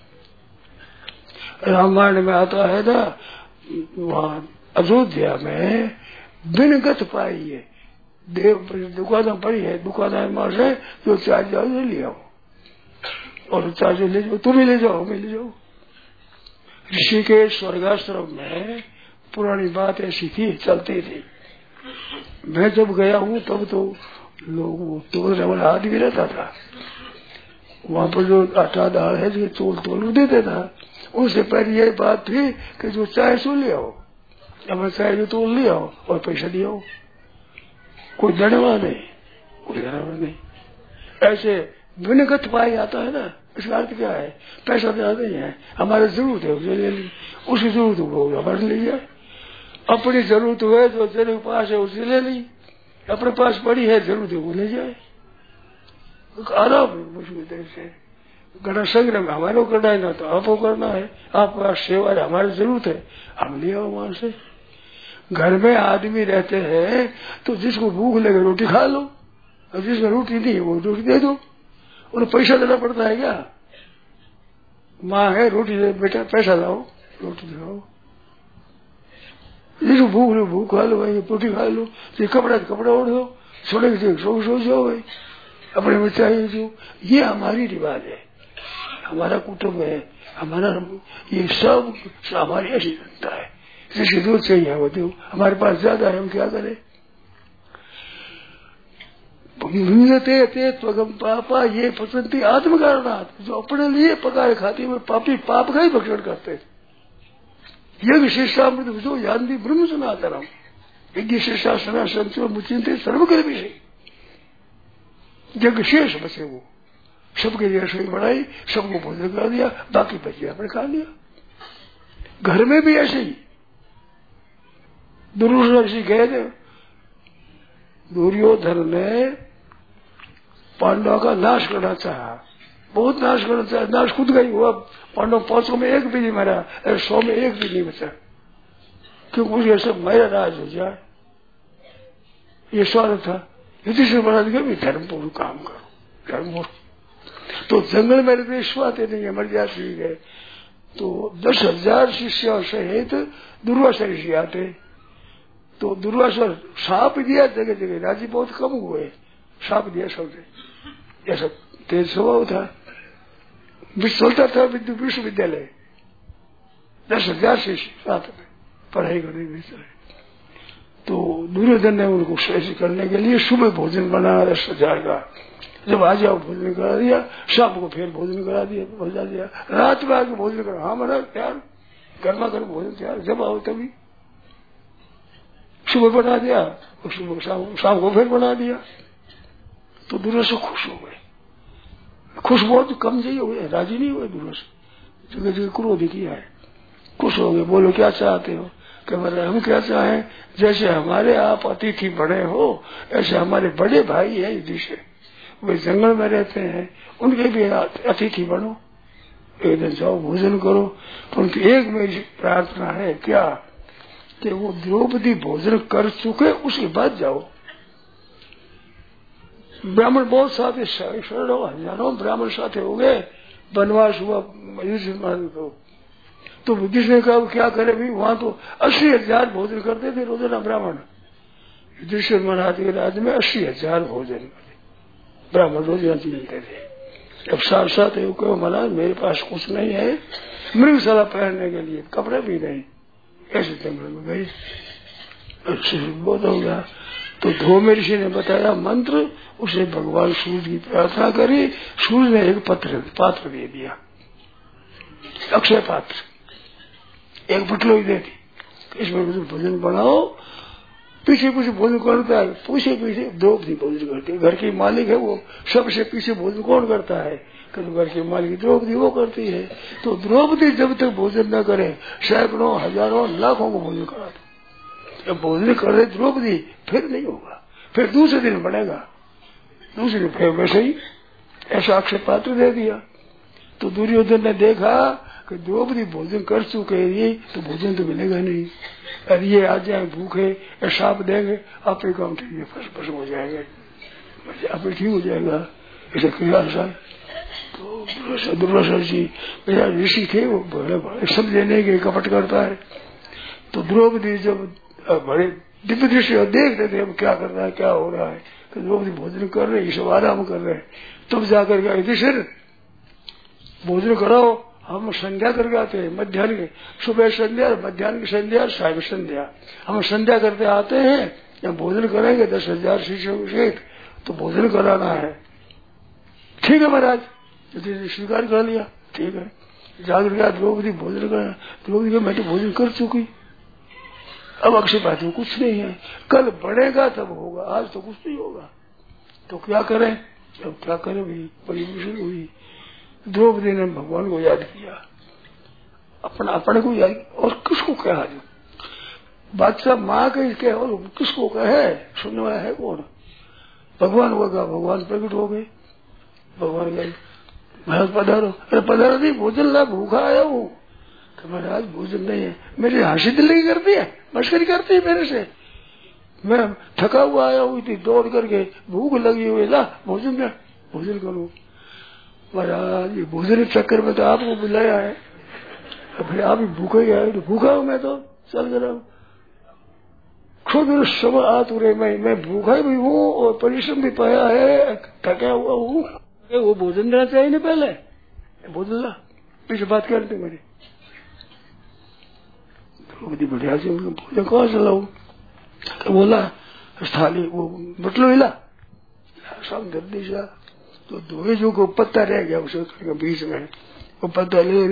रामायण में आता है ना, वहाँ अयोध्या में बिन गत पाई है, देव दुकान पड़ी है, दुकानदार मार से जो चार जाओ ले आओ, और चार जो ले जाओ, तुम ही ले जाओ, मैं ले जाओ। ऋषि के स्वर्गाश्रम में पुरानी बात ऐसी थी, चलती थी। मैं जब गया हूँ तब तो लोग तो रमन आदमी रहता था, वहाँ पर जो आटा दाल है जो तोल तोल देते था। उससे पहले यही बात थी कि जो चाय सो ले आओ, अब चाय जो तोल ले आओ और पैसा ले आओ, कोई देने वाला नहीं, कोई देने वाला नहीं। ऐसे विनगत पाई आता है ना, इसका अर्थ क्या है? पैसा देना नहीं है, हमारी जरूरत है उसे ले ली, उसकी जरूरत हो हमारे ले जाए। अपनी जरूरत है जो तेरे पास है उसे ले ली, अपने पास पड़ी है जरूरत है वो ले जाए। आराम मुश्किल से गणा संग्रह में हमारे को करना है ना तो आपको करना है, आपका सेवा है, हमारी जरूरत है, हम ले आओ वहां से। घर में आदमी रहते हैं तो जिसको भूख लगे रोटी खा लो, और जिसको रोटी नहीं वो रोटी दे दो। उन्हें पैसा देना पड़ता है क्या? माँ है रोटी दे, बेटा पैसा लाओ रोटी दिलाओ। जिसको भूख लो भूख खा लो भाई, रोटी खा लो, जो कपड़ा कपड़ा ओढ़ दो, सोने के सो सो जाओ भाई, अपने में चाहिए जो। ये हमारी रिवाज है, हमारा कुटुंब है, हमारा ये सब हमारी ऐसी जनता है। जिसकी दूध चाहिए वो दो, हमारे पास ज्यादा है हम क्या करें? ते त्वगम पापा ये पसंदी आत्मकारणात्, जो अपने लिए पकाए खाती है पापी पाप का ही भक्षण करते। ये विशेषामृत जो यान्ति ब्रह्म सनातनम, यज्ञ शिष्टासना संतो मुचिंते सर्वकर्म विषय। यज्ञ शेष बचे वो सबके लिए रसोई बनाई, सबको भोजन करा दिया, बाकी बचे आपने खा लिया। घर में भी ऐसे ही दुर्योधन गए थे, दुर्योधन ने पांडवों का नाश करना चाहा, बहुत नाश करना चाहा, नाश खुद का ही हुआ। पांडव पांचों में एक भी नहीं मरा, सौ में एक भी नहीं बचा, क्योंकि उसके सब मेरा राज हो जाए, ये स्वार्थ था। युधिष्ठिर महाराज के भी धर्मपूर्ण काम करो, धर्म। तो जंगल में देश आते नहीं है, मर जाती है। तो दस हजार शिष्यों सहित दुर्वासा ऋषि आते, तो दुर्वासा साप दिया जगह जगह, राजी बहुत कम हुए, साप दिया सबने, ऐसा तेज स्वभाव था। चलता था विश्वविद्यालय, दस हजार शिष्य साथ में पढ़ाई करने में चले। तो दुर्योधन ने उनको ऐसे करने के लिए सुबह भोजन बनाया दस हजार का, जब आ जाओ भोजन करा दिया, शाम को फिर भोजन करा दिया, भोजन दिया, रात में आके भोजन करा, हाँ महाराज तैयार, गर्मा गर्म भोजन तैयार, जब आओ तभी। सुबह बना दिया, सुबह शाम शाम को फिर बना दिया। तो दुर्योधन खुश हो गए, खुश बहुत कम जी हुए, राजी नहीं हुए दुर्योधन, जगह जगह क्रोध किया है, खुश हो गए। बोलो क्या चाहते हो? कि हम क्या चाहें, जैसे हमारे आप अतिथि बड़े हो, ऐसे हमारे बड़े भाई है युधिष्ठिर, वे जंगल में रहते हैं, उनके भी अतिथि बनो, एक दिन जाओ भोजन करो। परंतु एक मेरी प्रार्थना है, क्या कि वो द्रौपदी भोजन कर चुके उसके बाद जाओ। ब्राह्मण बहुत साथ सैकड़ों हजारों ब्राह्मण साथ हो गए, वनवास हुआ युधिष्ठिर महाराज को। तो युधिष्ठिर ने कहा क्या करे भी, वहां तो अस्सी हजार भोजन करते थे रोजाना ब्राह्मण। युधिष्ठिर महाराज के राज्य में अस्सी हजार भोजन ब्राह्मण रोजाना मिलते थे। अब साथ साथ कहो महाराज मेरे पास कुछ नहीं है, मृगशाला पहनने के लिए कपड़े भी नहीं, ऐसे जंगल में गई, बहुत हो गया। तो धोमे ऋषि ने बताया मंत्र, उसे भगवान सूर्य की प्रार्थना करी, सूर्य ने एक पत्र पात्र दे दिया, अक्षय पात्र, एक बटलोई दे दी, इसमें कुछ भोजन बनाओ। पीछे कुछ भोजन करता है, पीछे पीछे द्रौपदी भोजन करती है, घर की मालिक है वो, सबसे पीछे भोजन कौन करता है? कि घर की मालिक द्रौपदी वो करती है। तो द्रौपदी जब तक भोजन न करे, सैकड़ों हजारों लाखों को भोजन करा दो, जब भोजन कर रहे द्रौपदी फिर नहीं होगा, फिर दूसरे दिन बनेगा, दूसरे दिन फिर वैसे ही ऐसा अक्षय पात्र दे दिया। तो दुर्योधन ने देखा कि द्रौपदी भोजन कर चुके ये, तो भोजन तो मिलेगा नहीं, और ये आ जाए भूखे, साप देंगे, आप ही काम ठीक है, फस फस हो जाएंगे, आप ठीक हो जाएगा, ऐसा ख्याल सा। तो दुर्वासा जी मेरा ऋषि थे, वो बड़े बड़े सब लेने के कपट करता है। तो द्रौपदी जब बड़े दिव्य दृष्टि देखते थे अब क्या कर रहा है, क्या हो रहा है, तो द्रौपदी भोजन कर रहे, सब आराम कर रहे, तब जाकर के युधिष्ठिर भोजन कराओ, हम संध्या करके आते हैं, मध्याह्न की सुबह संध्या, मध्याह्न की संध्या, साय संध्या, हम संध्या करते आते हैं, या भोजन करेंगे दस हजार शिष्यों के सहित, तो भोजन कराना है। ठीक है महाराज, स्वीकार कर लिया, ठीक है। जाकर गया द्रौपदी भोजन करना, द्रौपदी मैं तो भोजन कर चुकी, अब अक्षय बात में कुछ नहीं है, कल बढ़ेगा तब होगा, आज तो कुछ नहीं होगा, तो क्या करें? अब क्या करें भाई, बड़ी मुश्किल हुई। द्रौपदी ने भगवान को याद किया, अपना अपने को याद, और किसको कहा? बादशाह माँ के कहे और किसको कहे, सुनने वाला है कौन? भगवान को कहा, भगवान प्रकट हो गए, भगवान गए महाराज पधारो, अरे पधारो नहीं, भोजन ला, भूखा आया हूँ। तो महाराज भोजन नहीं है, मेरी हंसी दिल्ली करती है, मस्करी करती है मेरे से, मैं थका हुआ आया हुई थी दौड़ करके, भूख लगी हुई, ला भोजन में भोजन करूँ। महाराज ये भोजन के चक्कर में तो आपको बुलाया है, तो फिर आप ही भूखे गए, तो भूखा हूँ मैं, तो चल जरा खुद सब आतुरे में, मैं भूखा भी हूँ और परिश्रम भी पाया है, थका हुआ हूँ, वो भोजन देना चाहिए ना, पहले भोजन ला, पीछे बात करते मेरी द्रौपदी बढ़िया से उनको भोजन कहाँ से लाऊं? तो बोला थाली वो बटलो हिला सब जल्दी से, तो दो जो को पत्ता रह गया उसके बीच में, वो पत्ता ले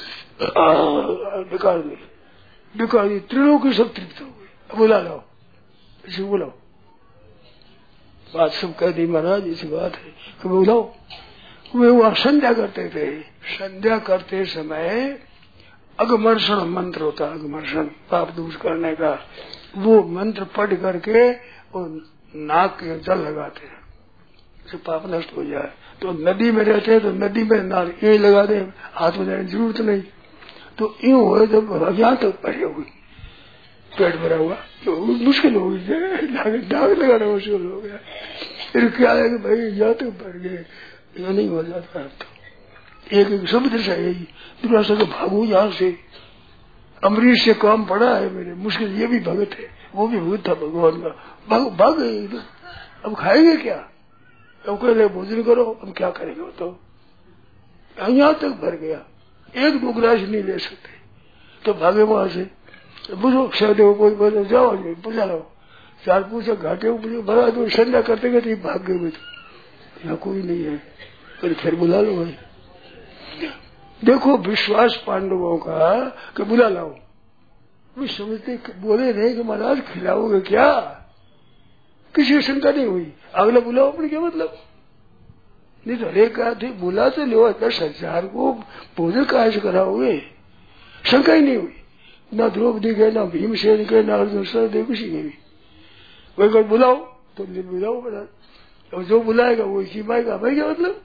निकाल दी, निकाल दी, त्रिलों की सब तृप्त हो गई, बुला लो, इसे बुलाओ, बात सब कह दी महाराज, इसी बात है कि बुलाओ। वे वहां संध्या करते थे, संध्या करते समय अगमर्षण मंत्र होता, अगमर्षण पाप दूर करने का, वो मंत्र पढ़ करके और नाक के जल लगाते हैं, तो पाप नष्ट हो जाए। तो नदी में रहते हैं तो नदी में नाल ये लगा दे, हाथ में जाने की जरूरत नहीं। तो यूं हो जब यहाँ तक पड़े हुई पेट भरा हुआ तो मुश्किल हो गई, दाग लगाना मुश्किल हो गया। फिर क्या है कि भाई यहाँ तक बढ़ गए, ये नहीं हो जाता। तो एक एक सब दशा यही दुराशा के भागू यहाँ से। अमरीश से काम पड़ा है मेरे, मुश्किल ये भी भगत है, वो भी भगत था भगवान का, भाग भाग गए। अब खाएंगे क्या, अब कहले भोजन करो, अब क्या करेंगे। तो यहाँ तक भर गया, एक दो गिलास नहीं ले सकते, तो भागे वहां से। बुझो सहदेव कोई बोलो जाओ पूजा लो, चार पूछे घाटे पूछे भरा दो, संध्या करते गए तो भाग गए। यहाँ कोई नहीं है, फिर फिर बुला लो भाई। देखो विश्वास पांडवों का कि बुला लाओ, वे समझते बोले नहीं कि महाराज खिलाओगे क्या, किसी की शंका नहीं हुई। अगला बुलाओ अपने क्या मतलब, नहीं तो अरे कहा थे बुला तो लो, दस हजार को भोजन कहा से कराओगे, शंका ही नहीं हुई। ना द्रौपदी के, ना भीमसेन के, ना अर्जुन सहदेव, किसी के भी। वही कोई बुलाओ तो बुलाओ बना, और जो बुलाएगा वो इसी पाएगा। भाई क्या मतलब,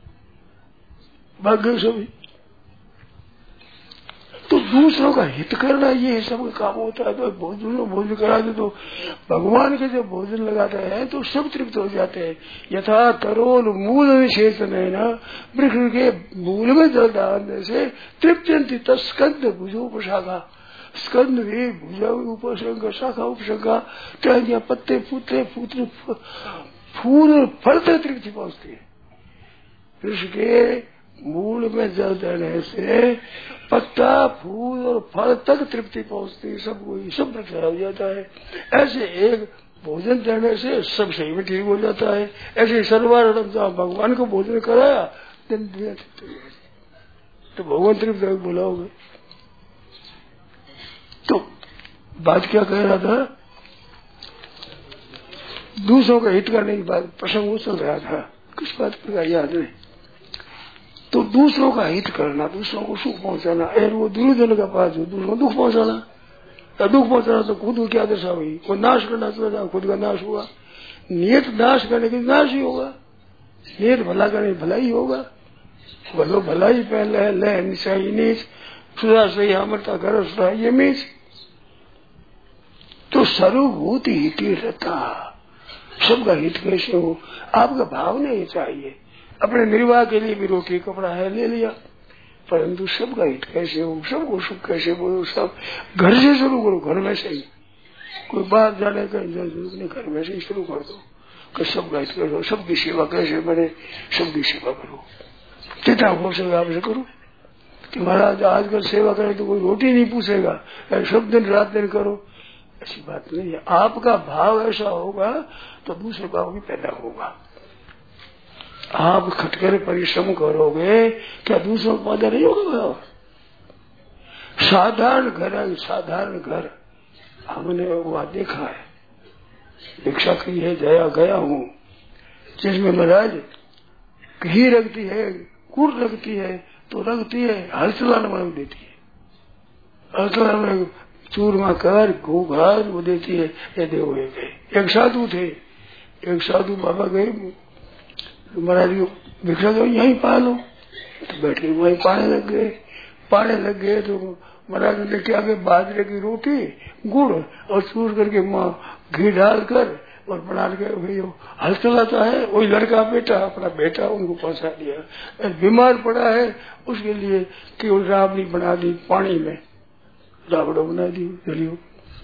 भाग गए सभी। तो दूसरों का हित करना ये सब काम होता है। तो भोजन भोजन करा दे तो भगवान के जब भोजन लगाते हैं तो सब तृप्त हो जाते हैं। यथा तरोल मूल निषेचन है ना, वृक्ष के मूल में जल डालने से तृप्ति तस्कंद भुजोपशाखा, स्कंद भी भुजा उपशंका, शाखा उपशंका, टहनिया पत्ते फूटे फूट फूल फल तक तृप्ति पहुंचती है। वृक्ष के मूल में जल देने से पत्ता फूल और फल तक तृप्ति पहुंचती है, सब कोई सब प्रचार हो जाता है। ऐसे एक भोजन देने से सब सही में ठीक हो जाता है। ऐसे सर्वार्थ भगवान को भोजन कराया तो भगवान तृप्त बुलाओगे। तो बात क्या कह रहा था, दूसरों का हित करने की बात, प्रसंग वो चल रहा था, किस बात का याद नहीं। तो दूसरों का हित करना, दूसरों को सुख पहुंचाना, और वो दुर्योधन का पास हो दूसरों को दुख पहुंचाना, या दुख पहुंचाना तो खुद को क्या दशा हुई, वो नाश करना चाहता खुद का नाश हुआ। नियत नाश करने के नाश ही होगा, नियत भला करने भला ही होगा। भलो भला ही पहले ले निशाई नीच, सुधा सही अमरता कर सुधा ये मीच। तो सर्वभूत हित रहता, सबका हित कैसे हो, आपका भाव नहीं चाहिए। अपने निर्वाह के लिए भी रोटी कपड़ा है ले लिया, परंतु सबका हित कैसे हो, सबको सुख कैसे बोलो। सब घर से शुरू करो, घर में से ही, कोई बाहर जाने का जरूरत नहीं, घर में से ही शुरू कर दो कि सबका हित करो, सबकी सेवा कैसे बने, सबकी सेवा करो। जितना हो सकेगा आपसे करो कि महाराज आजकल सेवा करें तो कोई रोटी नहीं पूछेगा, सब दिन रात दिन करो, ऐसी बात नहीं है। आपका भाव ऐसा होगा तो दूसरे भाव भी पैदा होगा। आप खटकर परिश्रम करोगे क्या दूसरों को पैदा नहीं होगा। साधारण घर है, साधारण घर हमने वहां देखा है, भिक्षा की है, जया गया हूँ, जिसमें महाराज घी रखती है, गुड़ रखती है, तो रखती है हलचलान में देती है, हलचलान में चूरमा कर घूघार वो देती है। ये देखो एक साधु थे, एक साधु बाबा गए महाराज भिक्षा दो यहीं पा लो, तो बैठ के वहीं पाने लग गए। पाने लग गए तो महाराज ने क्या के बाजरे की रोटी गुड़ और चूर करके माँ घी डालकर और बना के भाई हल चलाता है, वही लड़का बेटा अपना बेटा उनको पहुंचा दिया। बीमार पड़ा है उसके लिए केवल राबड़ी बना दी, पानी में राबड़ा बना दी जलियो।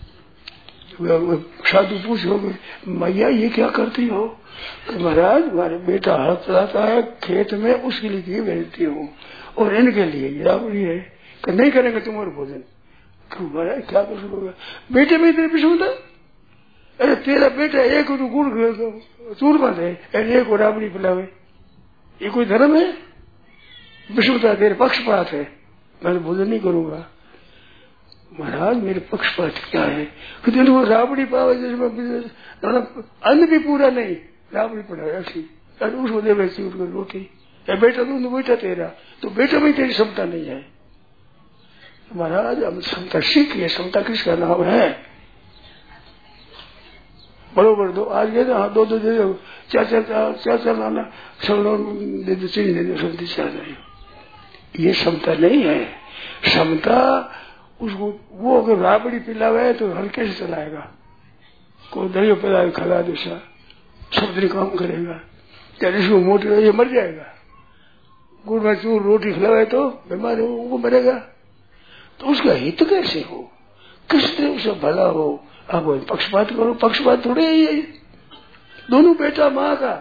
साधु पूछोगे मैया ये क्या करती हो, महाराज हमारे बेटा हल चलाता है खेत में, उसके लिए घी भेजती हूँ और इनके लिए राबड़ी है कि नहीं करेंगे तुम्हारे भोजन। महाराज क्या कर होगा, बेटे में इतने पिछूता, अरे तेरा बेटा एक तो गुड़ चूरमा दे एक को राबड़ी पिलावे, ये कोई धर्म है? विषमता तेरे पक्षपात है, मैं भोजन नहीं करूंगा। महाराज मेरे पक्षपात क्या है कि वो राबड़ी पावे जिसमें अन्न भी पूरा नहीं, राबड़ी पड़ा ऐसी उसको दे वैसी उठकर रोटी, या बेटा तू बेटा तेरा तो बेटा में तेरी क्षमता नहीं है। महाराज हम क्षमता सीखिए, क्षमता किसका नाम है? बरोबर दो आज गए हाँ दो दो दे दो, क्या चलता क्या चलाना, सब लोग दे दो चीज दे दो सब चल रही। ये क्षमता नहीं है। क्षमता उसको वो अगर राबड़ी पिलावे तो हल्के से चलाएगा, कोई दरियो पिला खिला दो सब दिन काम करेगा। क्या जिसको मोटी रही मर जाएगा, गुड़ में चूर रोटी खिलावे तो बीमार हो वो मरेगा। तो उसका हित कैसे हो, किस तरह से भला हो। आप पक्षपात करो, पक्षपात थोड़े ही है। दोनों बेटा माँ का,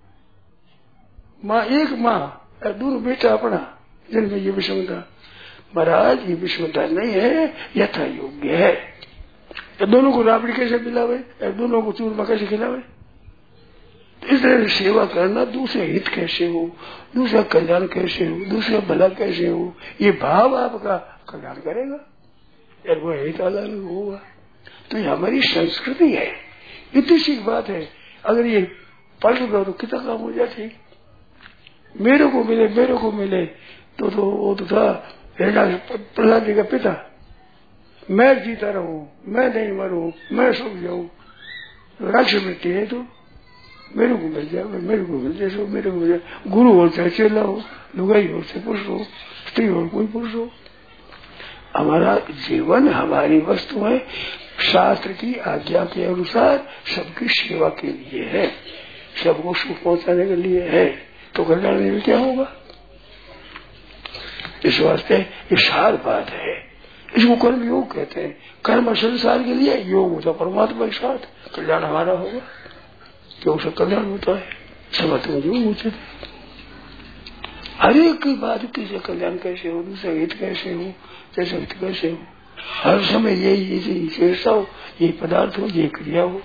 माँ एक माँ दोनों बेटा अपना, जिनमें ये विषमता। महाराज ये विषमता नहीं है, यथा योग्य है। दोनों को राबड़ी कैसे पिलावे, दोनों को चूरमा कैसे खिलावे। तो इस तरह सेवा करना, दूसरे हित कैसे हो, दूसरा कल्याण कैसे हो, दूसरा भला कैसे हो, ये भाव आपका कल्याण करेगा यार, वो हित अलग होगा। तो ये हमारी संस्कृति है, इतनी सी बात है। अगर ये पलट दो तो कितना काम हो जाती। मेरे को मिले मेरे को मिले तो तो वो तो था प्रहलाद जी का पिता, मैं जीता रहूं, मैं नहीं मरूं, मैं सुख जाऊं। राक्ष मिट्टी है तो मेरे को मिल जाए, मेरे को मिल जाए, मेरे को मिल जाए। गुरु हो चाहे चेला हो, लुगाई हो चाहे पुरुष हो, स्त्री हो कोई पुरुष हो, हमारा जीवन हमारी वस्तु है, शास्त्र की आज्ञा के अनुसार सबकी सेवा के लिए है, सबको सुख पहुंचाने के लिए है। तो कल्याण में क्या होगा। इस वास्ते ये सार बात है। इसको कर्म योग कहते हैं। कर्म संसार के लिए, योग होता परमात्मा के साथ, कल्याण हमारा होगा। योग से कल्याण होता है, समर्थ योग उचित। हर एक की बात किसी कल्याण कैसे हो, दूसरा हित कैसे हो, जैसे हित कैसे हो, हर समय यही यही चेष्टा हो, यही पदार्थ हो, यही क्रिया हो।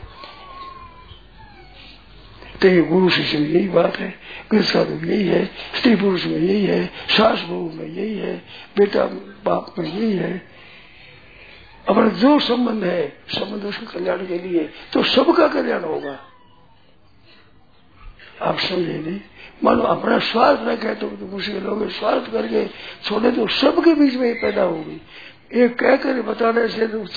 तो ये गुरु शिष्य में यही बात है, गृहस्थ में यही है, स्त्री पुरुष में यही है, सास बहू में यही है, बेटा बाप में यही है। अपना जो संबंध है, संबंध उसके कल्याण के लिए, तो सबका कल्याण होगा। आप समझे नहीं। मानो अपना स्वार्थ रखे तो मुश्किल होगी, स्वार्थ करके छोड़े तो सबके बीच में ही पैदा होगी। एक कहकर बताने से तो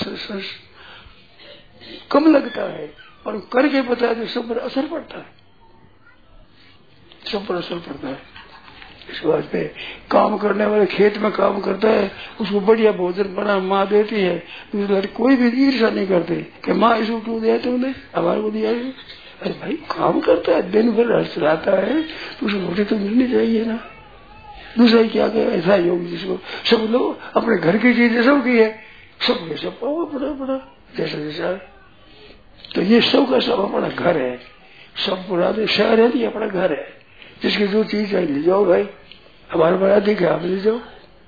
कम लगता है, और करके बताए तो सब पर असर पड़ता है, सब पर असर पड़ता है। इस वास्ते काम करने वाले खेत में काम करता है, उसको बढ़िया भोजन बना माँ देती है, तो कोई भी ईर्षा नहीं करते कि माँ इसको क्यों दिया तुमने, हमारे को दिया। अरे भाई काम करता है, दिन भर हर्ष चलाता है, तो उसको रोटी तो मिलनी चाहिए ना। दूसरा क्या कहे, ऐसा योग जिसको सब लोग अपने घर की चीजें सब की है, सब सब पाओ बड़ा बड़ा जैसा जैसा। तो ये सब का सब अपना घर है, सब पुराने शहर है, ये अपना घर है। जिसकी जो चीज है ले जाओ भाई, हमारे बड़ा अधिक है, आप ले जाओ।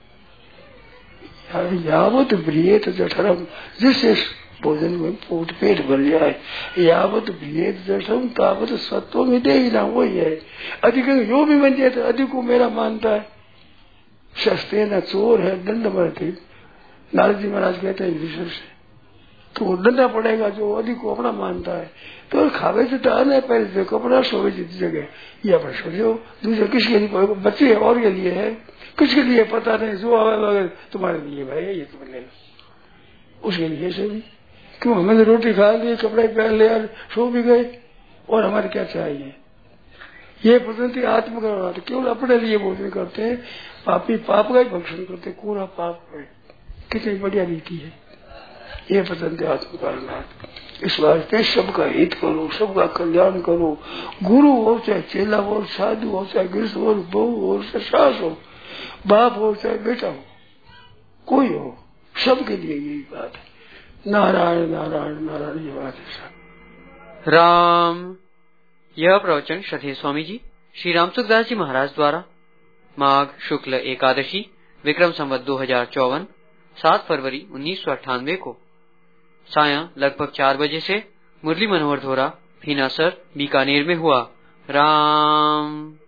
यावत ब्रियेत जठरम, जिससे भोजन में पोट पेट भर जाए, यावत ब्रियेत जठरम तावत सत्व में दे ही ना, वही है। अधिक जो भी बन जाए तो अधिक को मेरा मानता है। सस्ते न चोर है दंड मरते, नारद जी महाराज कहते हैं विश्व से, तो वो डंडा पड़ेगा जो अधिक को अपना मानता है। तो खावे से टान है, पहले देखो अपना सोवे जितनी जगह, ये अपना सोचो। दूसरे किसके लिए, बच्चे और के लिए है, किसके लिए पता नहीं, जो आवे तुम्हारे लिए भाई ये तुम ले लो, उसके लिए सभी। क्यों हमें तो रोटी खा ली, कपड़े पहन लिया, सो भी गए, और हमारे क्या चाहिए। ये पसंद आत्म करना, केवल अपने लिए भोजन करते हैं, पापी पाप का ही भक्षण करते, पूरा पाप है। कितनी बढ़िया रीति है ये पसंद आत्म करना। इस वास्ते सबका हित करो, सबका कल्याण करो। गुरु हो चाहे चेला हो, साधु हो चाहे गृहस्थ हो, बहू हो चाहे सास हो, बाप हो चाहे बेटा हो, कोई हो, सबके लिए यही बात है। नारायण नारायण नारायण, ये बात है। राम। यह प्रवचन श्रद्धेय स्वामी जी श्री रामसुखदास जी महाराज द्वारा माघ शुक्ल एकादशी विक्रम संवत दो हजार चौवन सात फरवरी उन्नीस सौ अट्ठानवे को सायं लगभग चार बजे से मुरली मनोहर धोरा, भीनासर, बीकानेर में हुआ। राम।